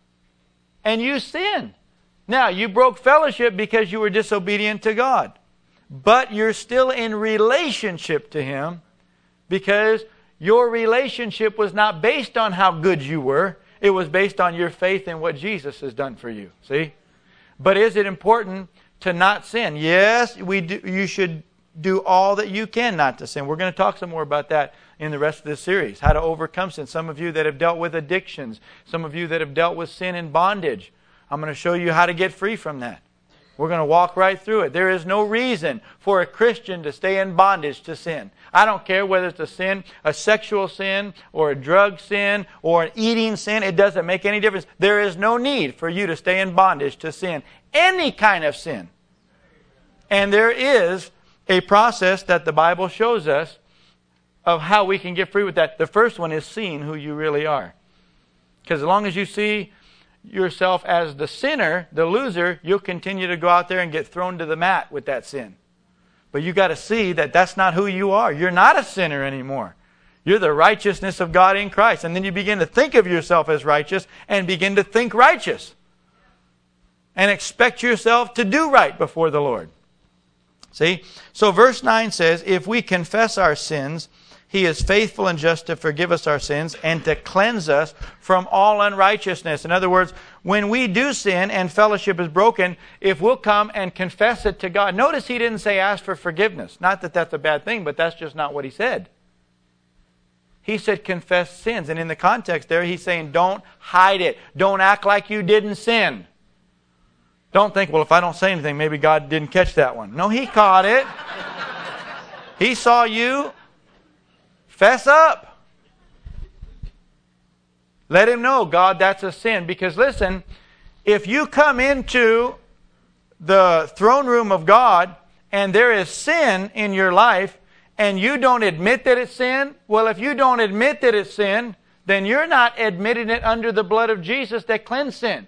And you sin. Now, you broke fellowship because you were disobedient to God. But you're still in relationship to Him because your relationship was not based on how good you were. It was based on your faith in what Jesus has done for you. See? But is it important to not sin? Yes, we do, you should do all that you can not to sin. We're going to talk some more about that in the rest of this series. How to overcome sin. Some of you that have dealt with addictions. Some of you that have dealt with sin and bondage. I'm going to show you how to get free from that. We're going to walk right through it. There is no reason for a Christian to stay in bondage to sin. I don't care whether it's a sin, a sexual sin, or a drug sin, or an eating sin. It doesn't make any difference. There is no need for you to stay in bondage to sin. Any kind of sin. And there is a process that the Bible shows us of how we can get free with that. The first one is seeing who you really are. Because as long as you see yourself as the sinner, the loser, you'll continue to go out there and get thrown to the mat with that sin. But you got to see that that's not who you are. You're not a sinner anymore. You're the righteousness of God in Christ. And then you begin to think of yourself as righteous and begin to think righteous. And expect yourself to do right before the Lord. See? So verse nine says, if we confess our sins, He is faithful and just to forgive us our sins and to cleanse us from all unrighteousness. In other words, when we do sin and fellowship is broken, if we'll come and confess it to God. Notice He didn't say ask for forgiveness. Not that that's a bad thing, but that's just not what He said. He said confess sins. And in the context there, He's saying don't hide it. Don't act like you didn't sin. Don't think, well, if I don't say anything, maybe God didn't catch that one. No, He caught it. He saw you. Fess up. Let Him know, God, that's a sin. Because listen, if you come into the throne room of God and there is sin in your life and you don't admit that it's sin, well, if you don't admit that it's sin, then you're not admitting it under the blood of Jesus that cleansed sin.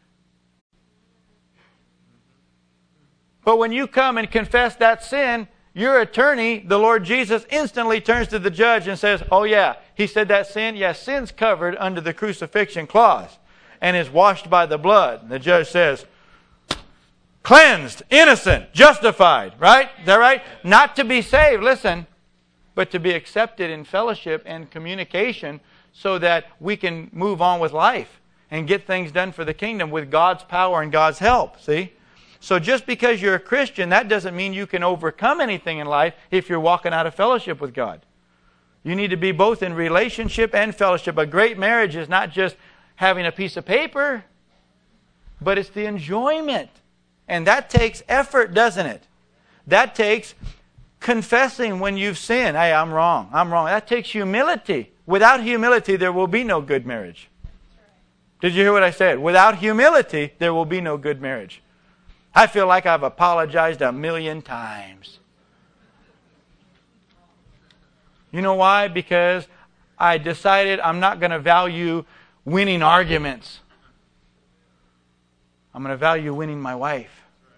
But when you come and confess that sin, your attorney, the Lord Jesus, instantly turns to the judge and says, oh yeah, he said that sin? Yes, sin's covered under the crucifixion clause and is washed by the blood. And the judge says, cleansed, innocent, justified, right? Is that right? Not to be saved, listen, but to be accepted in fellowship and communication so that we can move on with life and get things done for the kingdom with God's power and God's help, see? So just because you're a Christian, that doesn't mean you can overcome anything in life if you're walking out of fellowship with God. You need to be both in relationship and fellowship. A great marriage is not just having a piece of paper, but it's the enjoyment. And that takes effort, doesn't it? That takes confessing when you've sinned. Hey, I'm wrong. I'm wrong. That takes humility. Without humility, there will be no good marriage. Did you hear what I said? Without humility, there will be no good marriage. I feel like I've apologized a million times. You know why? Because I decided I'm not going to value winning arguments. I'm going to value winning my wife.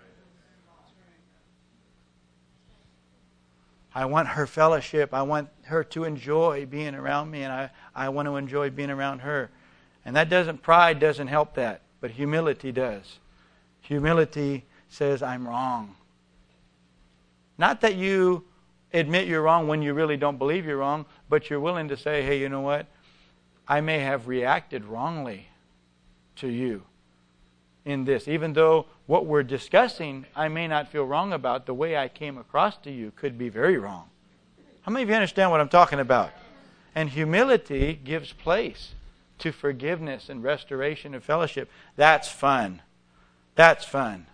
I want her fellowship. I want her to enjoy being around me, and I, I want to enjoy being around her. And that doesn't, pride doesn't help that, but humility does. Humility says, I'm wrong. Not that you admit you're wrong when you really don't believe you're wrong, but you're willing to say, hey, you know what? I may have reacted wrongly to you in this. Even though what we're discussing, I may not feel wrong about, the way I came across to you could be very wrong. How many of you understand what I'm talking about? And humility gives place to forgiveness and restoration of fellowship. That's fun. That's fun.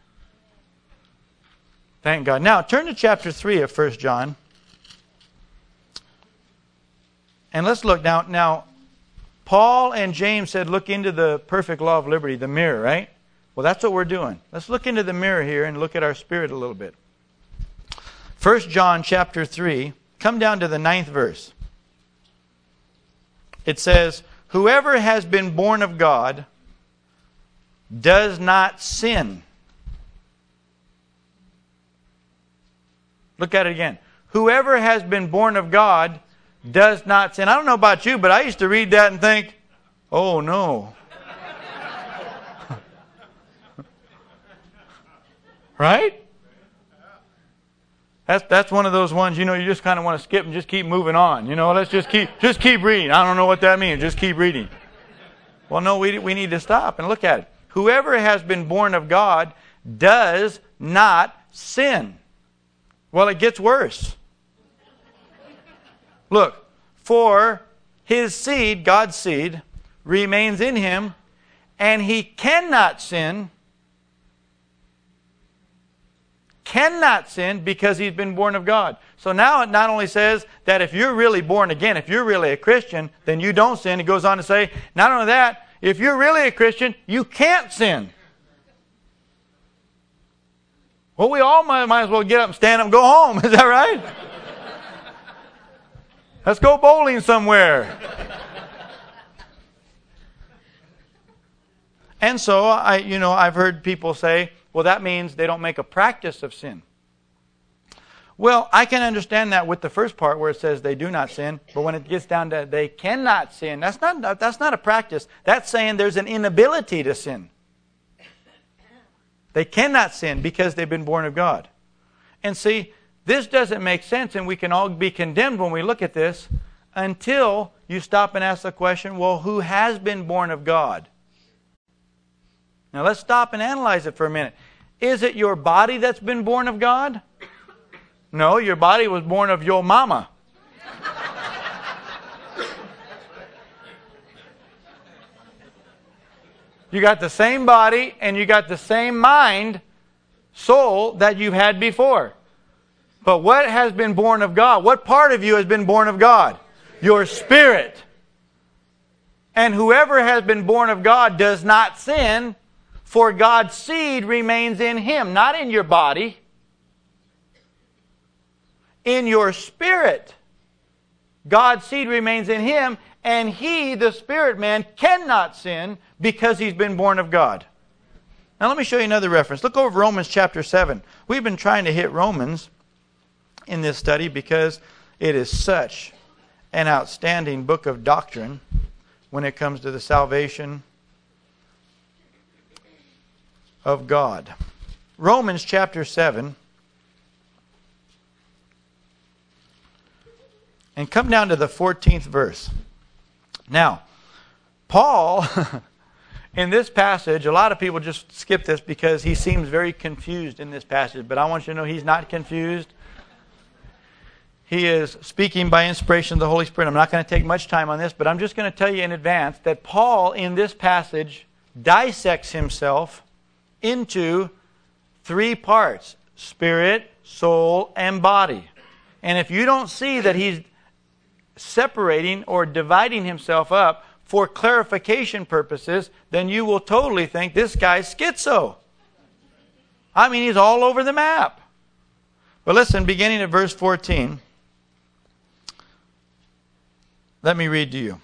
Thank God. Now, turn to chapter three of First John. And let's look now. Now, Paul and James said, look into the perfect law of liberty, the mirror, right? Well, that's what we're doing. Let's look into the mirror here and look at our spirit a little bit. First John chapter three, come down to the ninth verse. It says, whoever has been born of God does not sin. Look at it again. Whoever has been born of God does not sin. I don't know about you, but I used to read that and think, oh no. Right? That's that's one of those ones, you know, you just kind of want to skip and just keep moving on. You know, let's just keep just keep reading. I don't know what that means. Just keep reading. Well, no, we we need to stop and look at it. Whoever has been born of God does not sin. Well, it gets worse. Look, for his seed, God's seed, remains in him, and he cannot sin, cannot sin because he's been born of God. So now it not only says that if you're really born again, if you're really a Christian, then you don't sin. It goes on to say, not only that, if you're really a Christian, you can't sin. Well, we all might, might as well get up and stand up and go home. Is that right? Let's go bowling somewhere. And so, I, you know, I've heard people say, well, that means they don't make a practice of sin. Well, I can understand that with the first part where it says they do not sin, but when it gets down to they cannot sin, that's not, that's not a practice. That's saying there's an inability to sin. They cannot sin because they've been born of God. And see, this doesn't make sense, and we can all be condemned when we look at this until you stop and ask the question, well, who has been born of God? Now let's stop and analyze it for a minute. Is it your body that's been born of God? No, your body was born of your mama. You got the same body and you got the same mind, soul that you've had before. But what has been born of God? What part of you has been born of God? Your spirit. And whoever has been born of God does not sin, for God's seed remains in him, not in your body. In your spirit. God's seed remains in him, and he, the spirit man, cannot sin because he's been born of God. Now let me show you another reference. Look over Romans chapter seven. We've been trying to hit Romans in this study because it is such an outstanding book of doctrine when it comes to the salvation of God. Romans chapter seven. And come down to the fourteenth verse. Now, Paul, in this passage, a lot of people just skip this because he seems very confused in this passage. But I want you to know he's not confused. He is speaking by inspiration of the Holy Spirit. I'm not going to take much time on this, but I'm just going to tell you in advance that Paul, in this passage, dissects himself into three parts: spirit, soul, and body. And if you don't see that he's separating or dividing himself up for clarification purposes, then you will totally think this guy's schizo. I mean, he's all over the map. But listen, beginning at verse fourteen, let me read to you.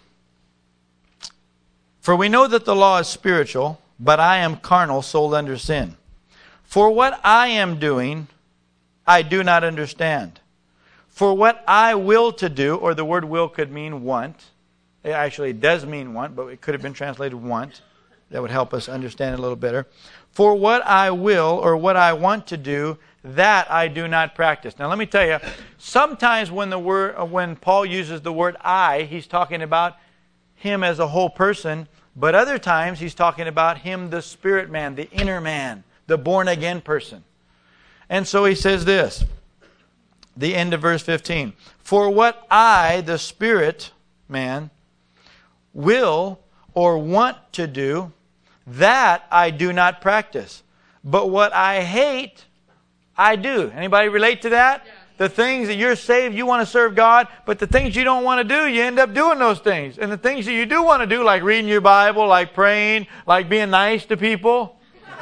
For we know that the law is spiritual, but I am carnal, sold under sin. For what I am doing, I do not understand. For what I will to do, or the word will could mean want. It actually does mean want, but it could have been translated want. That would help us understand it a little better. For what I will, or what I want to do, that I do not practice. Now let me tell you, sometimes when the word, when Paul uses the word I, he's talking about him as a whole person, but other times he's talking about him, the spirit man, the inner man, the born again person. And so he says this, the end of verse fifteen. For what I, the spirit man, will or want to do, that I do not practice. But what I hate, I do. Anybody relate to that? Yeah. The things that you're saved, you want to serve God, but the things you don't want to do, you end up doing those things. And the things that you do want to do, like reading your Bible, like praying, like being nice to people,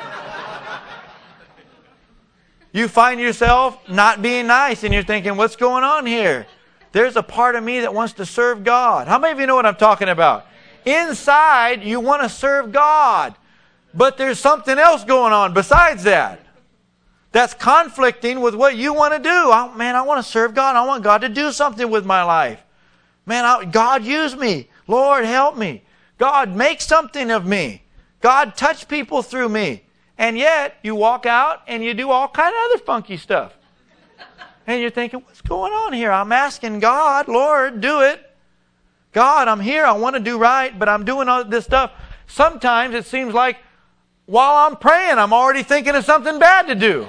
you find yourself not being nice, and you're thinking, what's going on here? There's a part of me that wants to serve God. How many of you know what I'm talking about? Inside, you want to serve God, but there's something else going on besides that. That's conflicting with what you want to do. Oh, man, I want to serve God. I want God to do something with my life. Man, I, God, use me. Lord, help me. God, make something of me. God, touch people through me. And yet, you walk out and you do all kind of other funky stuff. And you're thinking, what's going on here? I'm asking God, Lord, do it. God, I'm here. I want to do right, but I'm doing all this stuff. Sometimes it seems like while I'm praying, I'm already thinking of something bad to do.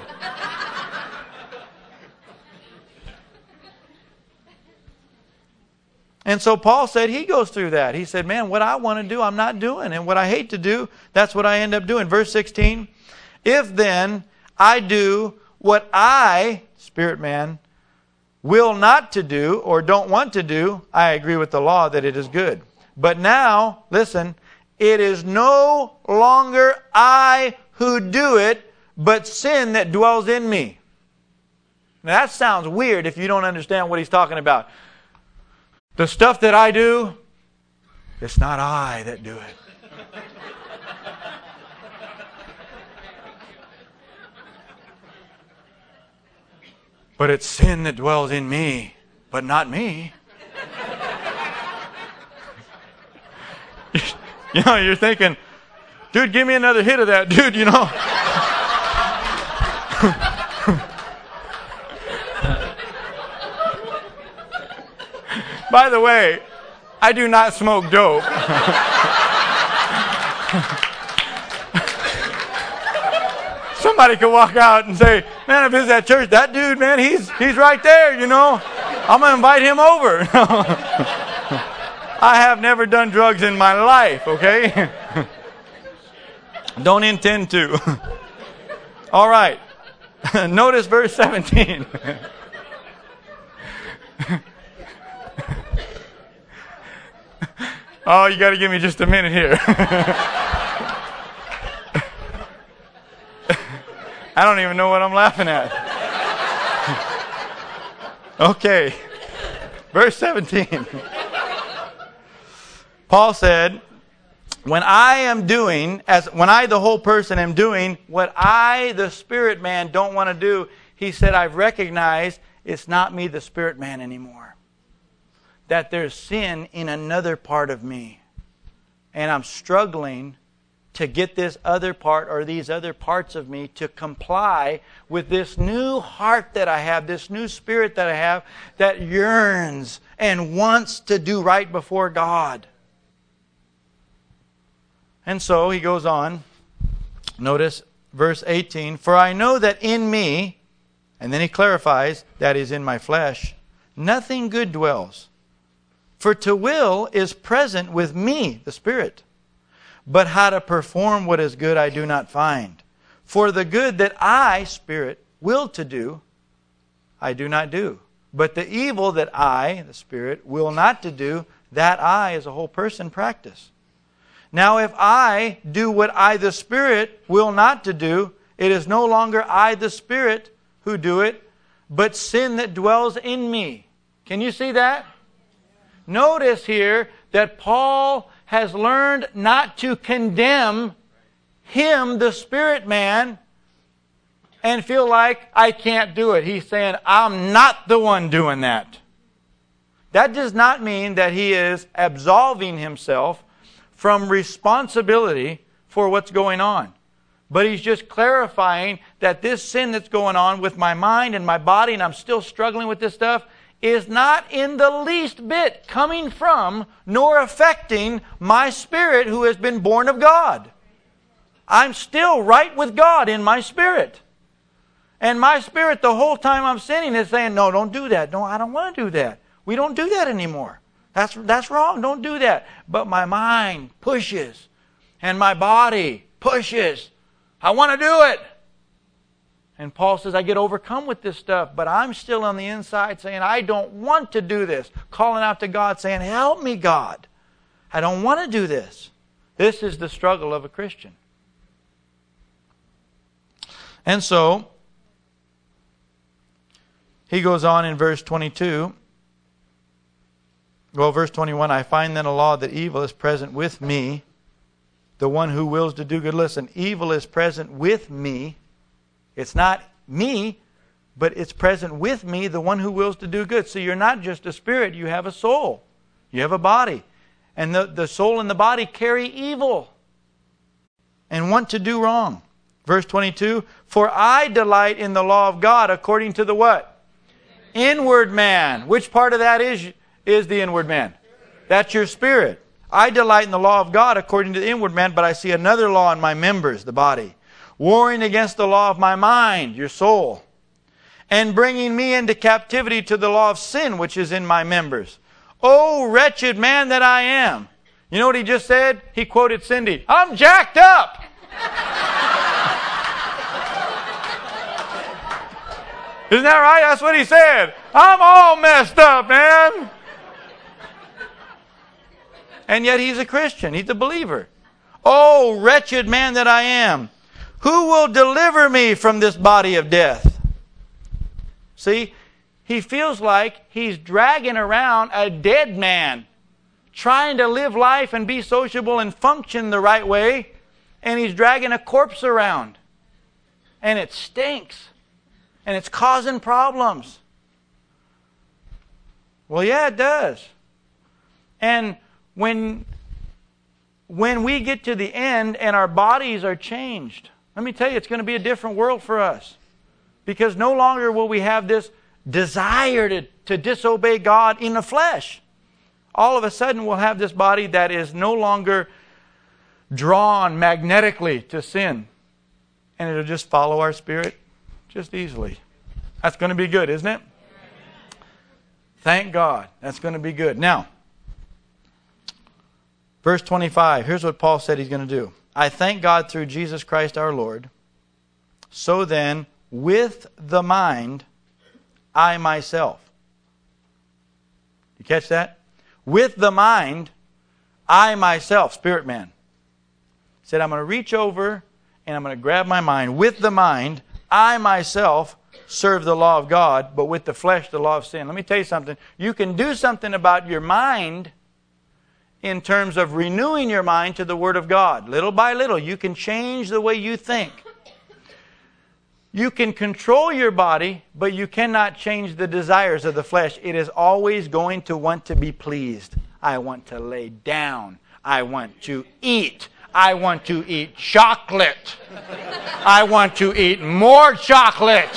And so Paul said he goes through that. He said, man, what I want to do, I'm not doing. And what I hate to do, that's what I end up doing. Verse sixteen, if then I do what I, spirit man, will not to do or don't want to do, I agree with the law that it is good. But now, listen, it is no longer I who do it, but sin that dwells in me. Now that sounds weird if you don't understand what he's talking about. The stuff that I do, it's not I that do it. But it's sin that dwells in me, but not me. You know, you're thinking, dude, give me another hit of that, dude, you know. By the way, I do not smoke dope. Somebody could walk out and say, man, if it's at church, that dude, man, he's he's right there, you know. I'm going to invite him over. I have never done drugs in my life, okay? Don't intend to. All right. Notice verse seventeen. Oh, you got to give me just a minute here. I don't even know what I'm laughing at. Okay. Verse seventeen. Paul said, when I am doing, as when I, the whole person, am doing what I, the spirit man, don't want to do, he said, I've recognized it's not me, the spirit man, anymore. That there's sin in another part of me. And I'm struggling to get this other part or these other parts of me to comply with this new heart that I have, this new spirit that I have that yearns and wants to do right before God. And so he goes on. Notice verse eighteen. For I know that in me, and then he clarifies, that is in my flesh, nothing good dwells. For to will is present with me, the Spirit. But how to perform what is good I do not find. For the good that I, Spirit, will to do, I do not do. But the evil that I, the Spirit, will not to do, that I, as a whole person, practice. Now if I do what I, the Spirit, will not to do, it is no longer I, the Spirit, who do it, but sin that dwells in me. Can you see that? Notice here that Paul has learned not to condemn him, the spirit man, and feel like I can't do it. He's saying, I'm not the one doing that. That does not mean that he is absolving himself from responsibility for what's going on. But he's just clarifying that this sin that's going on with my mind and my body, and I'm still struggling with this stuff, is not in the least bit coming from nor affecting my spirit who has been born of God. I'm still right with God in my spirit. And my spirit the whole time I'm sinning is saying, no, don't do that. No, I don't want to do that. We don't do that anymore. That's, that's wrong. Don't do that. But my mind pushes and my body pushes. I want to do it. And Paul says, I get overcome with this stuff, but I'm still on the inside saying, I don't want to do this. Calling out to God saying, help me, God. I don't want to do this. This is the struggle of a Christian. And so, he goes on in verse twenty-two. Well, verse twenty-one, I find then a law that evil is present with me, the one who wills to do good. Listen, evil is present with me. It's not me, but it's present with me, the one who wills to do good. So you're not just a spirit, you have a soul. You have a body. And the, the soul and the body carry evil and want to do wrong. Verse twenty-two, for I delight in the law of God according to the what? Inward man. Which part of that is, is the inward man? That's your spirit. I delight in the law of God according to the inward man, but I see another law in my members, the body, warring against the law of my mind, your soul, and bringing me into captivity to the law of sin which is in my members. Oh, wretched man that I am. You know what he just said? He quoted Cindy. I'm jacked up. Isn't that right? That's what he said. I'm all messed up, man. And yet he's a Christian. He's a believer. Oh, wretched man that I am. Who will deliver me from this body of death? See, he feels like he's dragging around a dead man, trying to live life and be sociable and function the right way, and he's dragging a corpse around. And it stinks. And it's causing problems. Well, yeah, it does. And when, when we get to the end and our bodies are changed, let me tell you, it's going to be a different world for us. Because no longer will we have this desire to, to disobey God in the flesh. All of a sudden we'll have this body that is no longer drawn magnetically to sin. And it'll just follow our spirit just easily. That's going to be good, isn't it? Thank God. That's going to be good. Now, verse twenty-five. Here's what Paul said he's going to do. I thank God through Jesus Christ our Lord. So then, with the mind, I myself. You catch that? With the mind, I myself, spirit man. Said, I'm going to reach over and I'm going to grab my mind. With the mind, I myself serve the law of God, but with the flesh, the law of sin. Let me tell you something. You can do something about your mind in terms of renewing your mind to the Word of God. Little by little, you can change the way you think. You can control your body, but you cannot change the desires of the flesh. It is always going to want to be pleased. I want to lay down. I want to eat. I want to eat chocolate. I want to eat more chocolate.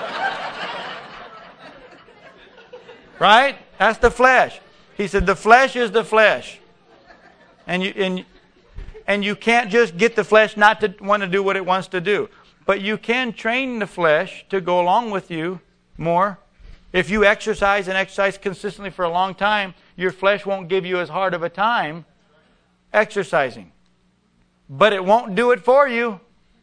Right? That's the flesh. He said the flesh is the flesh. And you, and, and you can't just get the flesh not to want to do what it wants to do. But you can train the flesh to go along with you more. If you exercise and exercise consistently for a long time, your flesh won't give you as hard of a time exercising. But it won't do it for you.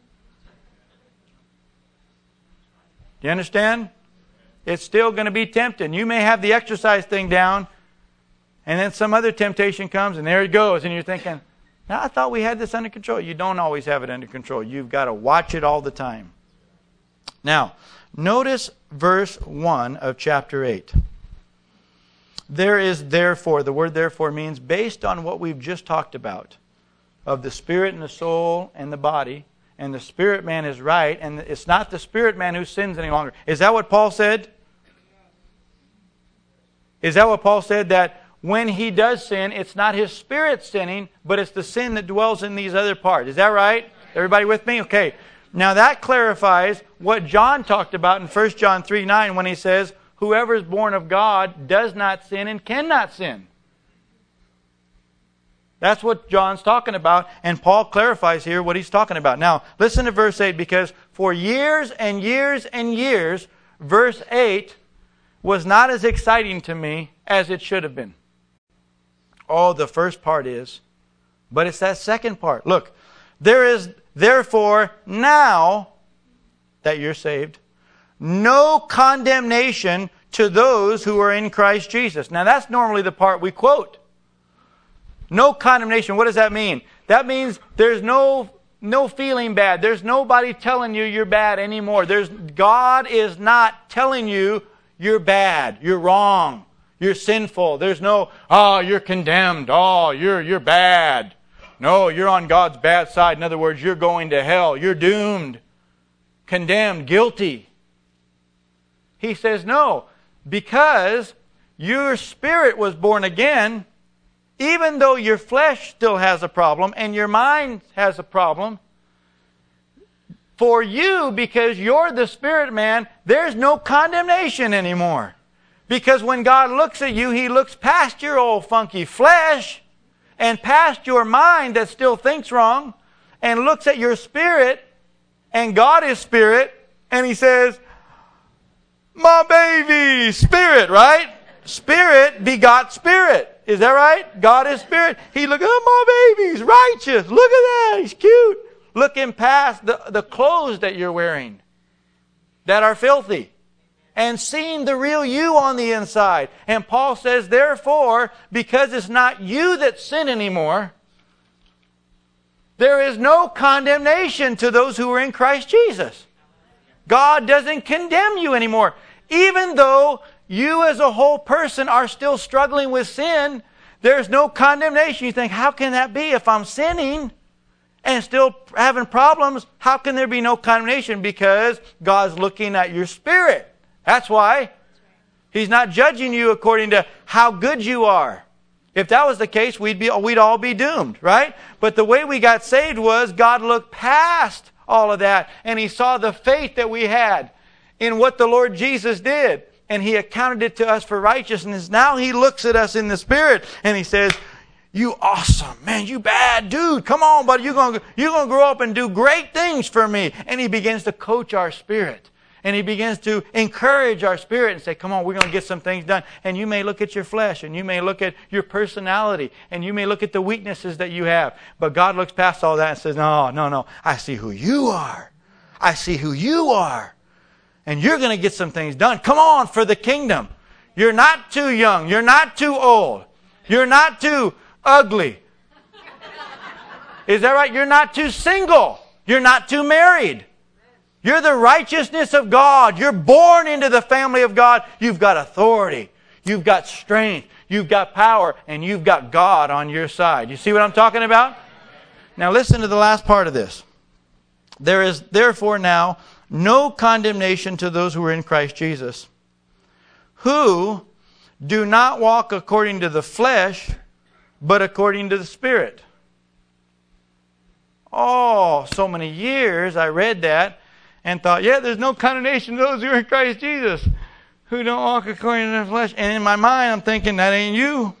Do you understand? It's still going to be tempting. You may have the exercise thing down, and then some other temptation comes, and there it goes. And you're thinking, now I thought we had this under control. You don't always have it under control. You've got to watch it all the time. Now, notice verse one of chapter eight. There is therefore, the word therefore means based on what we've just talked about, of the spirit and the soul and the body, and the spirit man is right, and it's not the spirit man who sins any longer. Is that what Paul said? Is that what Paul said? That when he does sin, it's not his spirit sinning, but it's the sin that dwells in these other parts. Is that right? Everybody with me? Okay. Now that clarifies what John talked about in First John three nine when he says, whoever is born of God does not sin and cannot sin. That's what John's talking about, and Paul clarifies here what he's talking about. Now, listen to verse eight, because for years and years and years, verse eight was not as exciting to me as it should have been. Oh, the first part is, but it's that second part. Look, there is therefore now that you're saved, no condemnation to those who are in Christ Jesus. Now, that's normally the part we quote. No condemnation. What does that mean? That means there's no no feeling bad. There's nobody telling you you're bad anymore. There's God is not telling you you're bad, you're wrong, you're sinful. There's no, oh, you're condemned. Oh, you're you're bad. No, you're on God's bad side. In other words, you're going to hell. You're doomed, condemned, guilty. He says no, because your spirit was born again. Even though your flesh still has a problem and your mind has a problem, for you, because you're the spirit man, there's no condemnation anymore. Because when God looks at you, He looks past your old funky flesh and past your mind that still thinks wrong and looks at your spirit, and God is spirit, and He says, my baby, spirit, right? Spirit begot spirit. Is that right? God is spirit. He look, oh, my baby's righteous. Look at that. He's cute. Looking past the, the clothes that you're wearing that are filthy and seeing the real you on the inside. And Paul says, therefore, because it's not you that sin anymore, there is no condemnation to those who are in Christ Jesus. God doesn't condemn you anymore. Even though you as a whole person are still struggling with sin, there's no condemnation. You think, how can that be? If I'm sinning and still having problems, how can there be no condemnation? Because God's looking at your spirit. That's why. He's not judging you according to how good you are. If that was the case, we'd be we'd all be doomed, right? But the way we got saved was God looked past all of that, and He saw the faith that we had in what the Lord Jesus did. And He accounted it to us for righteousness. Now He looks at us in the Spirit and He says, you awesome, man, you bad dude. Come on, buddy, you're going you're going to grow up and do great things for me. And He begins to coach our spirit. And He begins to encourage our spirit and say, come on, we're going to get some things done. And you may look at your flesh, and you may look at your personality, and you may look at the weaknesses that you have. But God looks past all that and says, no, no, no, I see who you are. I see who you are. And you're going to get some things done. Come on, for the kingdom. You're not too young. You're not too old. You're not too ugly. Is that right? You're not too single. You're not too married. You're the righteousness of God. You're born into the family of God. You've got authority. You've got strength. You've got power. And you've got God on your side. You see what I'm talking about? Now listen to the last part of this. There is therefore now no condemnation to those who are in Christ Jesus, who do not walk according to the flesh, but according to the Spirit. Oh, so many years I read that and thought, yeah, there's no condemnation to those who are in Christ Jesus, who don't walk according to the flesh. And in my mind, I'm thinking, that ain't you.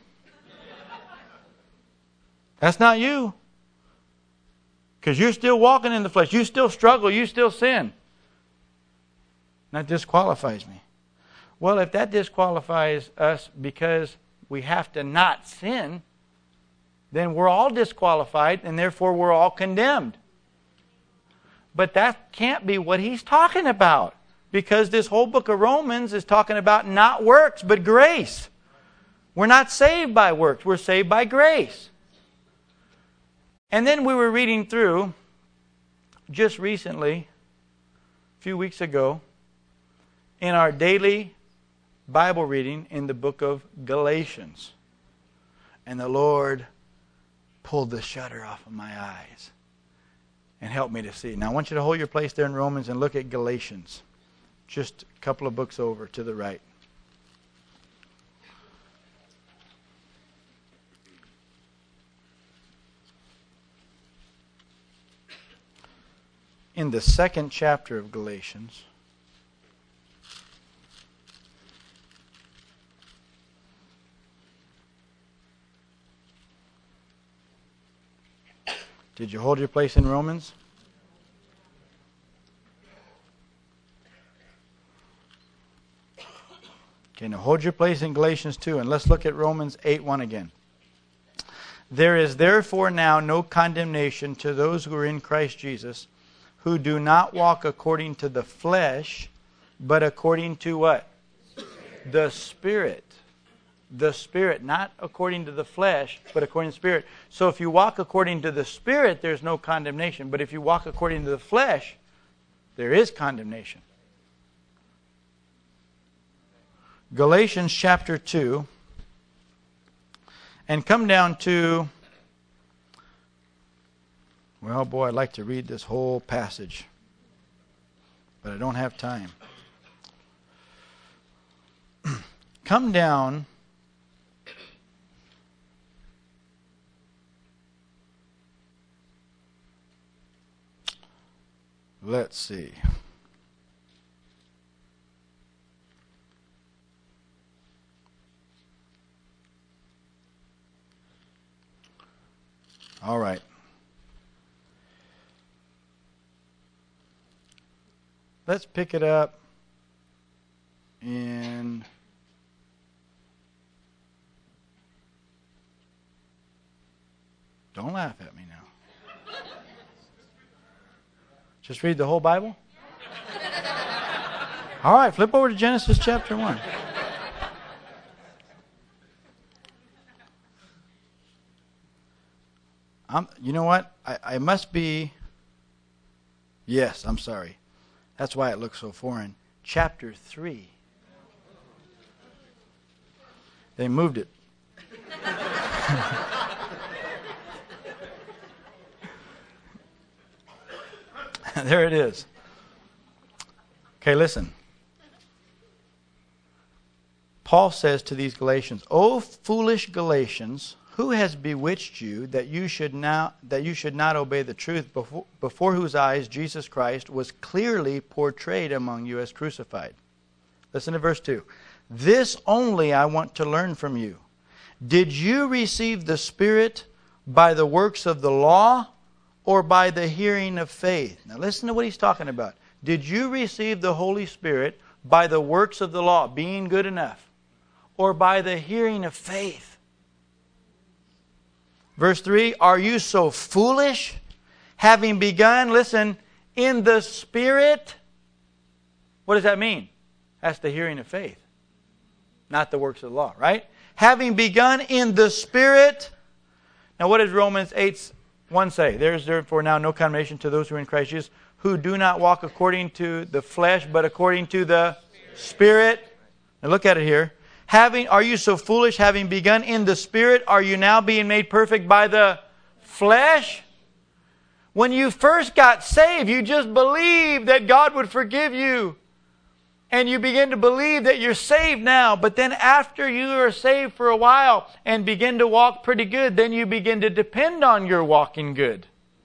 That's not you. Because you're still walking in the flesh. You still struggle. You still sin. That disqualifies me. Well, if that disqualifies us because we have to not sin, then we're all disqualified and therefore we're all condemned. But that can't be what he's talking about, because this whole book of Romans is talking about not works but grace. We're not saved by works. We're saved by grace. And then we were reading through just recently, a few weeks ago, in our daily Bible reading in the book of Galatians. And the Lord pulled the shutter off of my eyes and helped me to see. Now I want you to hold your place there in Romans and look at Galatians. Just a couple of books over to the right. In the second chapter of Galatians, Did you hold your place in Romans? Okay, now hold your place in Galatians two, and let's look at Romans eight one again. There is therefore now no condemnation to those who are in Christ Jesus, who do not walk according to the flesh, but according to what? Spirit. The Spirit. The Spirit, not according to the flesh, but according to the Spirit. So if you walk according to the Spirit, there's no condemnation. But if you walk according to the flesh, there is condemnation. Galatians chapter two. And come down to, well, boy, I'd like to read this whole passage, but I don't have time. Come down Let's see. All right. Let's pick it up in Don't laugh at me now. Just read the whole Bible? All right, flip over to Genesis chapter one. I'm, you know what? I, I must be... Yes, I'm sorry. That's why it looks so foreign. Chapter three. They moved it. There it is. Okay, listen. Paul says to these Galatians, "O foolish Galatians, who has bewitched you that you should now that you should not obey the truth, before, before whose eyes Jesus Christ was clearly portrayed among you as crucified?" Listen to verse two. "This only I want to learn from you. Did you receive the Spirit by the works of the law or by the hearing of faith?" Now listen to what he's talking about. Did you receive the Holy Spirit by the works of the law, being good enough, or by the hearing of faith? Verse three, "Are you so foolish, having begun," listen, "in the Spirit?" What does that mean? That's the hearing of faith, not the works of the law, right? "Having begun in the Spirit." Now what does Romans eight one say? "There is therefore now no condemnation to those who are in Christ Jesus, who do not walk according to the flesh, but according to the Spirit." Spirit. Now look at it here. Having, are you so foolish, having begun in the Spirit, are you now being made perfect by the flesh? When you first got saved, you just believed that God would forgive you. And you begin to believe that you're saved now. But then after you are saved for a while and begin to walk pretty good, then you begin to depend on your walking good.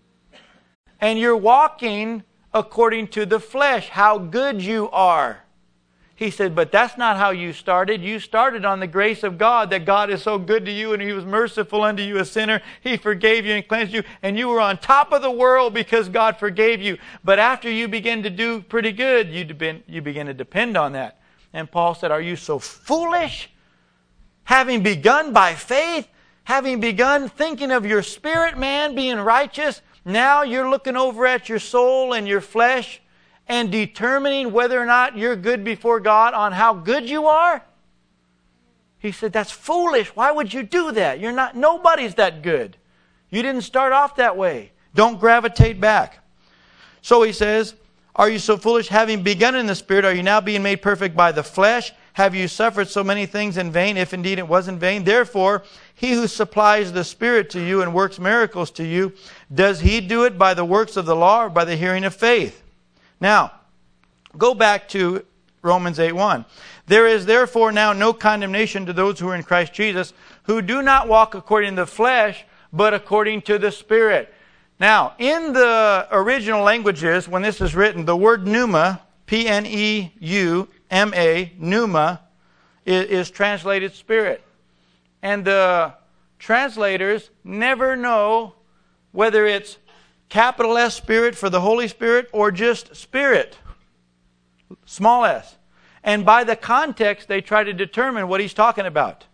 And you're walking according to the flesh, how good you are. He said, but that's not how you started. You started on the grace of God, that God is so good to you and He was merciful unto you, a sinner. He forgave you and cleansed you, and you were on top of the world because God forgave you. But after you begin to do pretty good, you, depend, you begin to depend on that. And Paul said, are you so foolish? Having begun by faith, having begun thinking of your spirit, man, being righteous, now you're looking over at your soul and your flesh and determining whether or not you're good before God on how good you are? He said, that's foolish. Why would you do that? You're not, nobody's that good. You didn't start off that way. Don't gravitate back. So he says, are you so foolish? Having begun in the Spirit, are you now being made perfect by the flesh? Have you suffered so many things in vain, if indeed it was in vain? Therefore, He who supplies the Spirit to you and works miracles to you, does He do it by the works of the law or by the hearing of faith? Now, go back to Romans eight one. There is therefore now no condemnation to those who are in Christ Jesus, who do not walk according to the flesh, but according to the Spirit. Now, in the original languages, when this is written, the word pneuma, P N E U M A, pneuma, is, is translated spirit. And the translators never know whether it's capital S Spirit for the Holy Spirit, or just Spirit, small s. And by the context, they try to determine what he's talking about.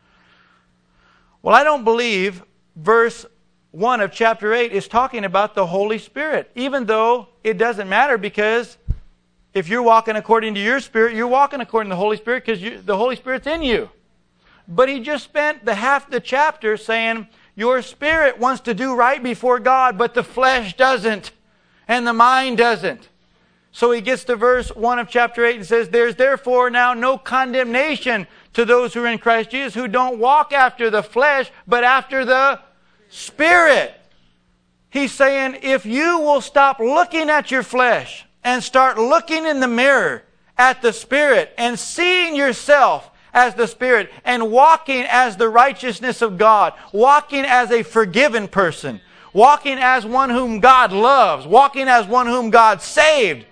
Well, I don't believe verse one of chapter eight is talking about the Holy Spirit, even though it doesn't matter, because if you're walking according to your spirit, you're walking according to the Holy Spirit because the Holy Spirit's in you. But he just spent the half the chapter saying, your spirit wants to do right before God, but the flesh doesn't, and the mind doesn't. So he gets to verse one of chapter eight and says, there's therefore now no condemnation to those who are in Christ Jesus, who don't walk after the flesh, but after the Spirit. He's saying, if you will stop looking at your flesh and start looking in the mirror at the Spirit and seeing yourself as the Spirit and walking as the righteousness of God, walking as a forgiven person, walking as one whom God loves, walking as one whom God saved.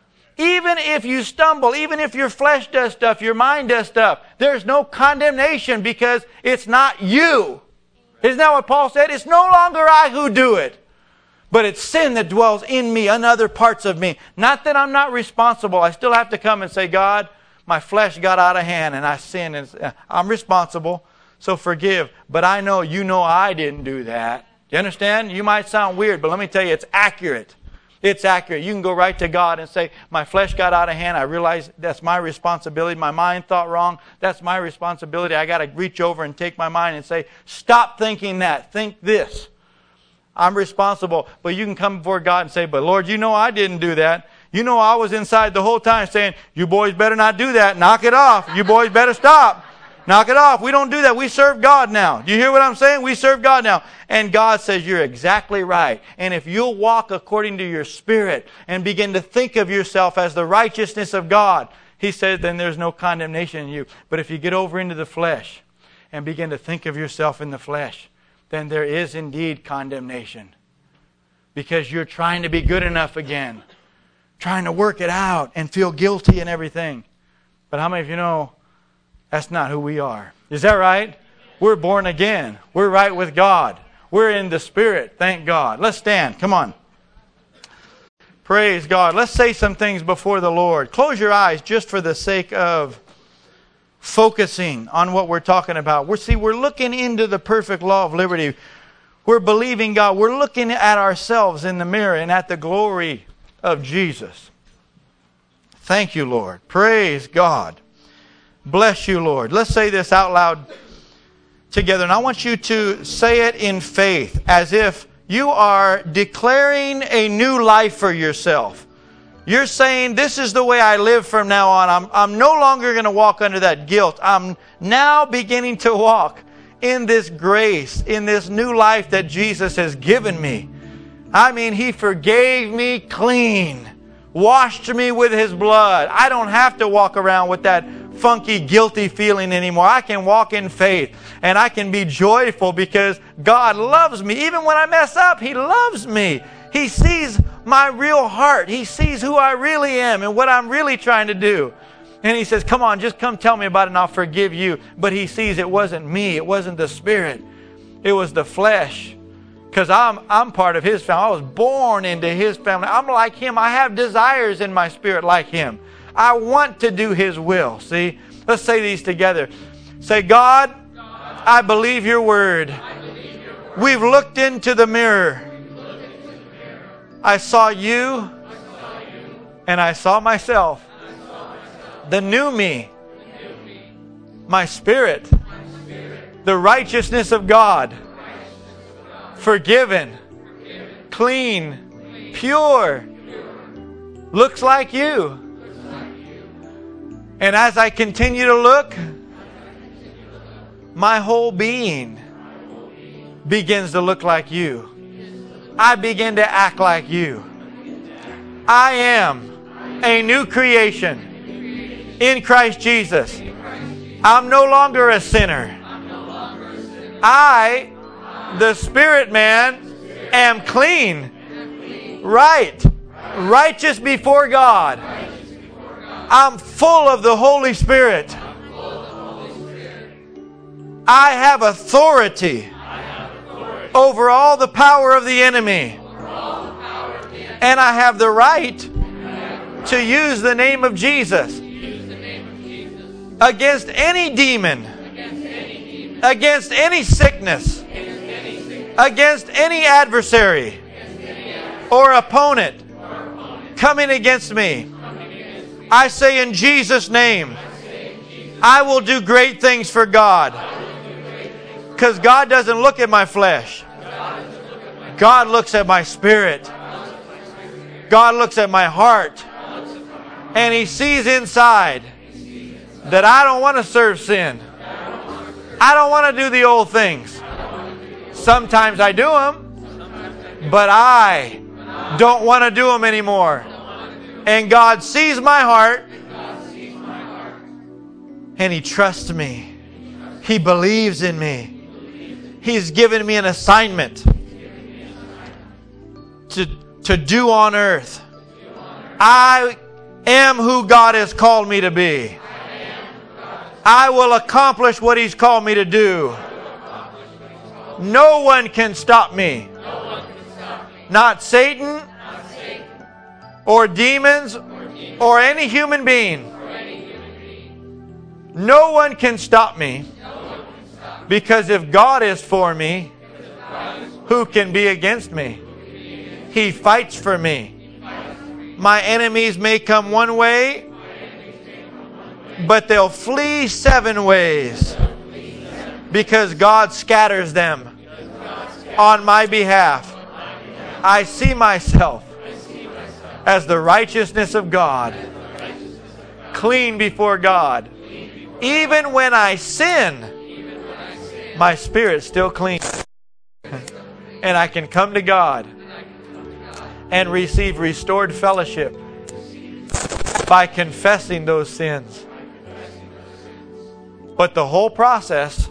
Even if you stumble, even if your flesh does stuff, your mind does stuff, there's no condemnation because it's not you. Isn't that what Paul said? It's no longer I who do it, but it's sin that dwells in me and other parts of me. Not that I'm not responsible. I still have to come and say, God, my flesh got out of hand and I sinned. And I'm responsible, so forgive. But I know you know I didn't do that. Do you understand? You might sound weird, but let me tell you, it's accurate. It's accurate. You can go right to God and say, my flesh got out of hand. I realize that's my responsibility. My mind thought wrong. That's my responsibility. I got to reach over and take my mind and say, stop thinking that. Think this. I'm responsible. But you can come before God and say, but Lord, you know I didn't do that. You know I was inside the whole time saying, you boys better not do that. Knock it off. You boys better stop. Knock it off. We don't do that. We serve God now. Do you hear what I'm saying? We serve God now. And God says, you're exactly right. And if you'll walk according to your spirit and begin to think of yourself as the righteousness of God, He says, then there's no condemnation in you. But if you get over into the flesh and begin to think of yourself in the flesh, then there is indeed condemnation. Because you're trying to be good enough again. Trying to work it out and feel guilty and everything. But how many of you know that's not who we are? Is that right? We're born again. We're right with God. We're in the Spirit. Thank God. Let's stand. Come on. Praise God. Let's say some things before the Lord. Close your eyes just for the sake of focusing on what we're talking about. We're, see, we're looking into the perfect law of liberty. We're believing God. We're looking at ourselves in the mirror and at the glory of Jesus. Thank you, Lord. Praise God. Bless you, Lord. Let's say this out loud together. And I want you to say it in faith, as if you are declaring a new life for yourself. You're saying, this is the way I live from now on. I'm, I'm no longer going to walk under that guilt. I'm now beginning to walk in this grace, in this new life that Jesus has given me. I mean, He forgave me clean, washed me with His blood. I don't have to walk around with that funky, guilty feeling anymore. I can walk in faith and I can be joyful because God loves me. Even when I mess up, He loves me. He sees my real heart. He sees who I really am and what I'm really trying to do. And He says, come on, just come tell me about it and I'll forgive you. But He sees it wasn't me. It wasn't the Spirit. It was the flesh. Because I'm, I'm part of His family. I was born into His family. I'm like Him. I have desires in my spirit like Him. I want to do His will. See? Let's say these together. Say, God, God I believe Your word. Believe your word. We've looked into the mirror. Into the mirror. I, saw you, I saw you. And I saw myself. I saw myself. The new me. The new me. My spirit. My spirit. The righteousness of God. Forgiven, Forgiven. Clean, Clean. Pure, Pure. Looks like you. Looks like you. And as I continue to look, continue to look my, whole being my whole being begins to look like you. Look I begin to act like you. I am a new creation in Christ Jesus. I'm no longer a sinner. I The Spirit man am clean, right, righteous before God. I'm full of the Holy Spirit. I have authority over all the power of the enemy. And I have the right to use the name of Jesus against any demon, against any sickness, against any adversary or opponent coming against me. I say in Jesus' name, I will do great things for God. Because God doesn't look at my flesh. God looks at my spirit. God looks at my heart. And He sees inside that I don't want to serve sin. I don't want to do the old things. Sometimes I do them, but I don't want to do them anymore. And God sees my heart, and He trusts me. He believes in me. He's given me an assignment to, to do on earth. I am who God has called me to be. I will accomplish what He's called me to do. No one can stop me. Not Satan or demons or any human being. No one can stop me. Because if God is for me, who can be against me? He fights for me. My enemies may come one way, but they'll flee seven ways. Because God scatters them on my behalf. I see myself as the righteousness of God, clean before God. Even when I sin, my spirit's still clean. And I can come to God and receive restored fellowship by confessing those sins. But the whole process,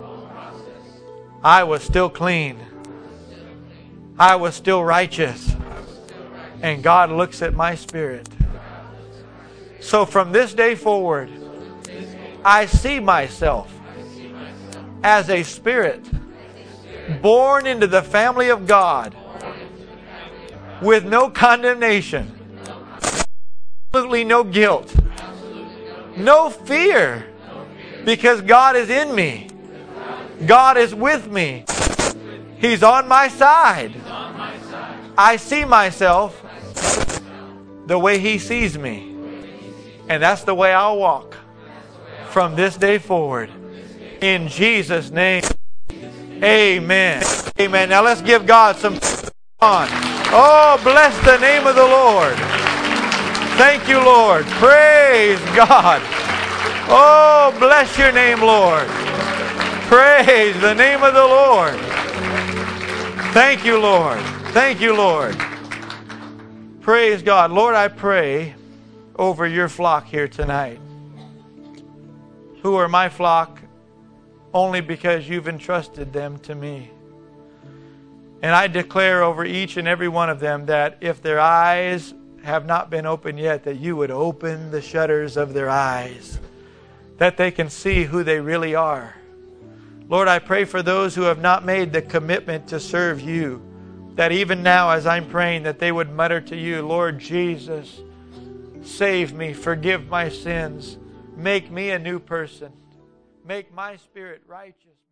I was still clean. I was still righteous. And God looks at my spirit. So from this day forward, I see myself as a spirit born into the family of God with no condemnation, absolutely no guilt, no fear, because God is in me. God is with me. He's on my side. I see myself the way He sees me. And that's the way I'll walk from this day forward. In Jesus' name. Amen. Amen. Now let's give God some on. Oh, bless the name of the Lord. Thank you, Lord. Praise God. Oh, bless your name, Lord. Praise the name of the Lord. Thank you, Lord. Thank you, Lord. Praise God. Lord, I pray over your flock here tonight, who are my flock only because you've entrusted them to me. And I declare over each and every one of them that if their eyes have not been opened yet, that you would open the shutters of their eyes, that they can see who they really are. Lord, I pray for those who have not made the commitment to serve you, that even now as I'm praying, that they would mutter to you, Lord Jesus, save me, forgive my sins, make me a new person, make my spirit righteous.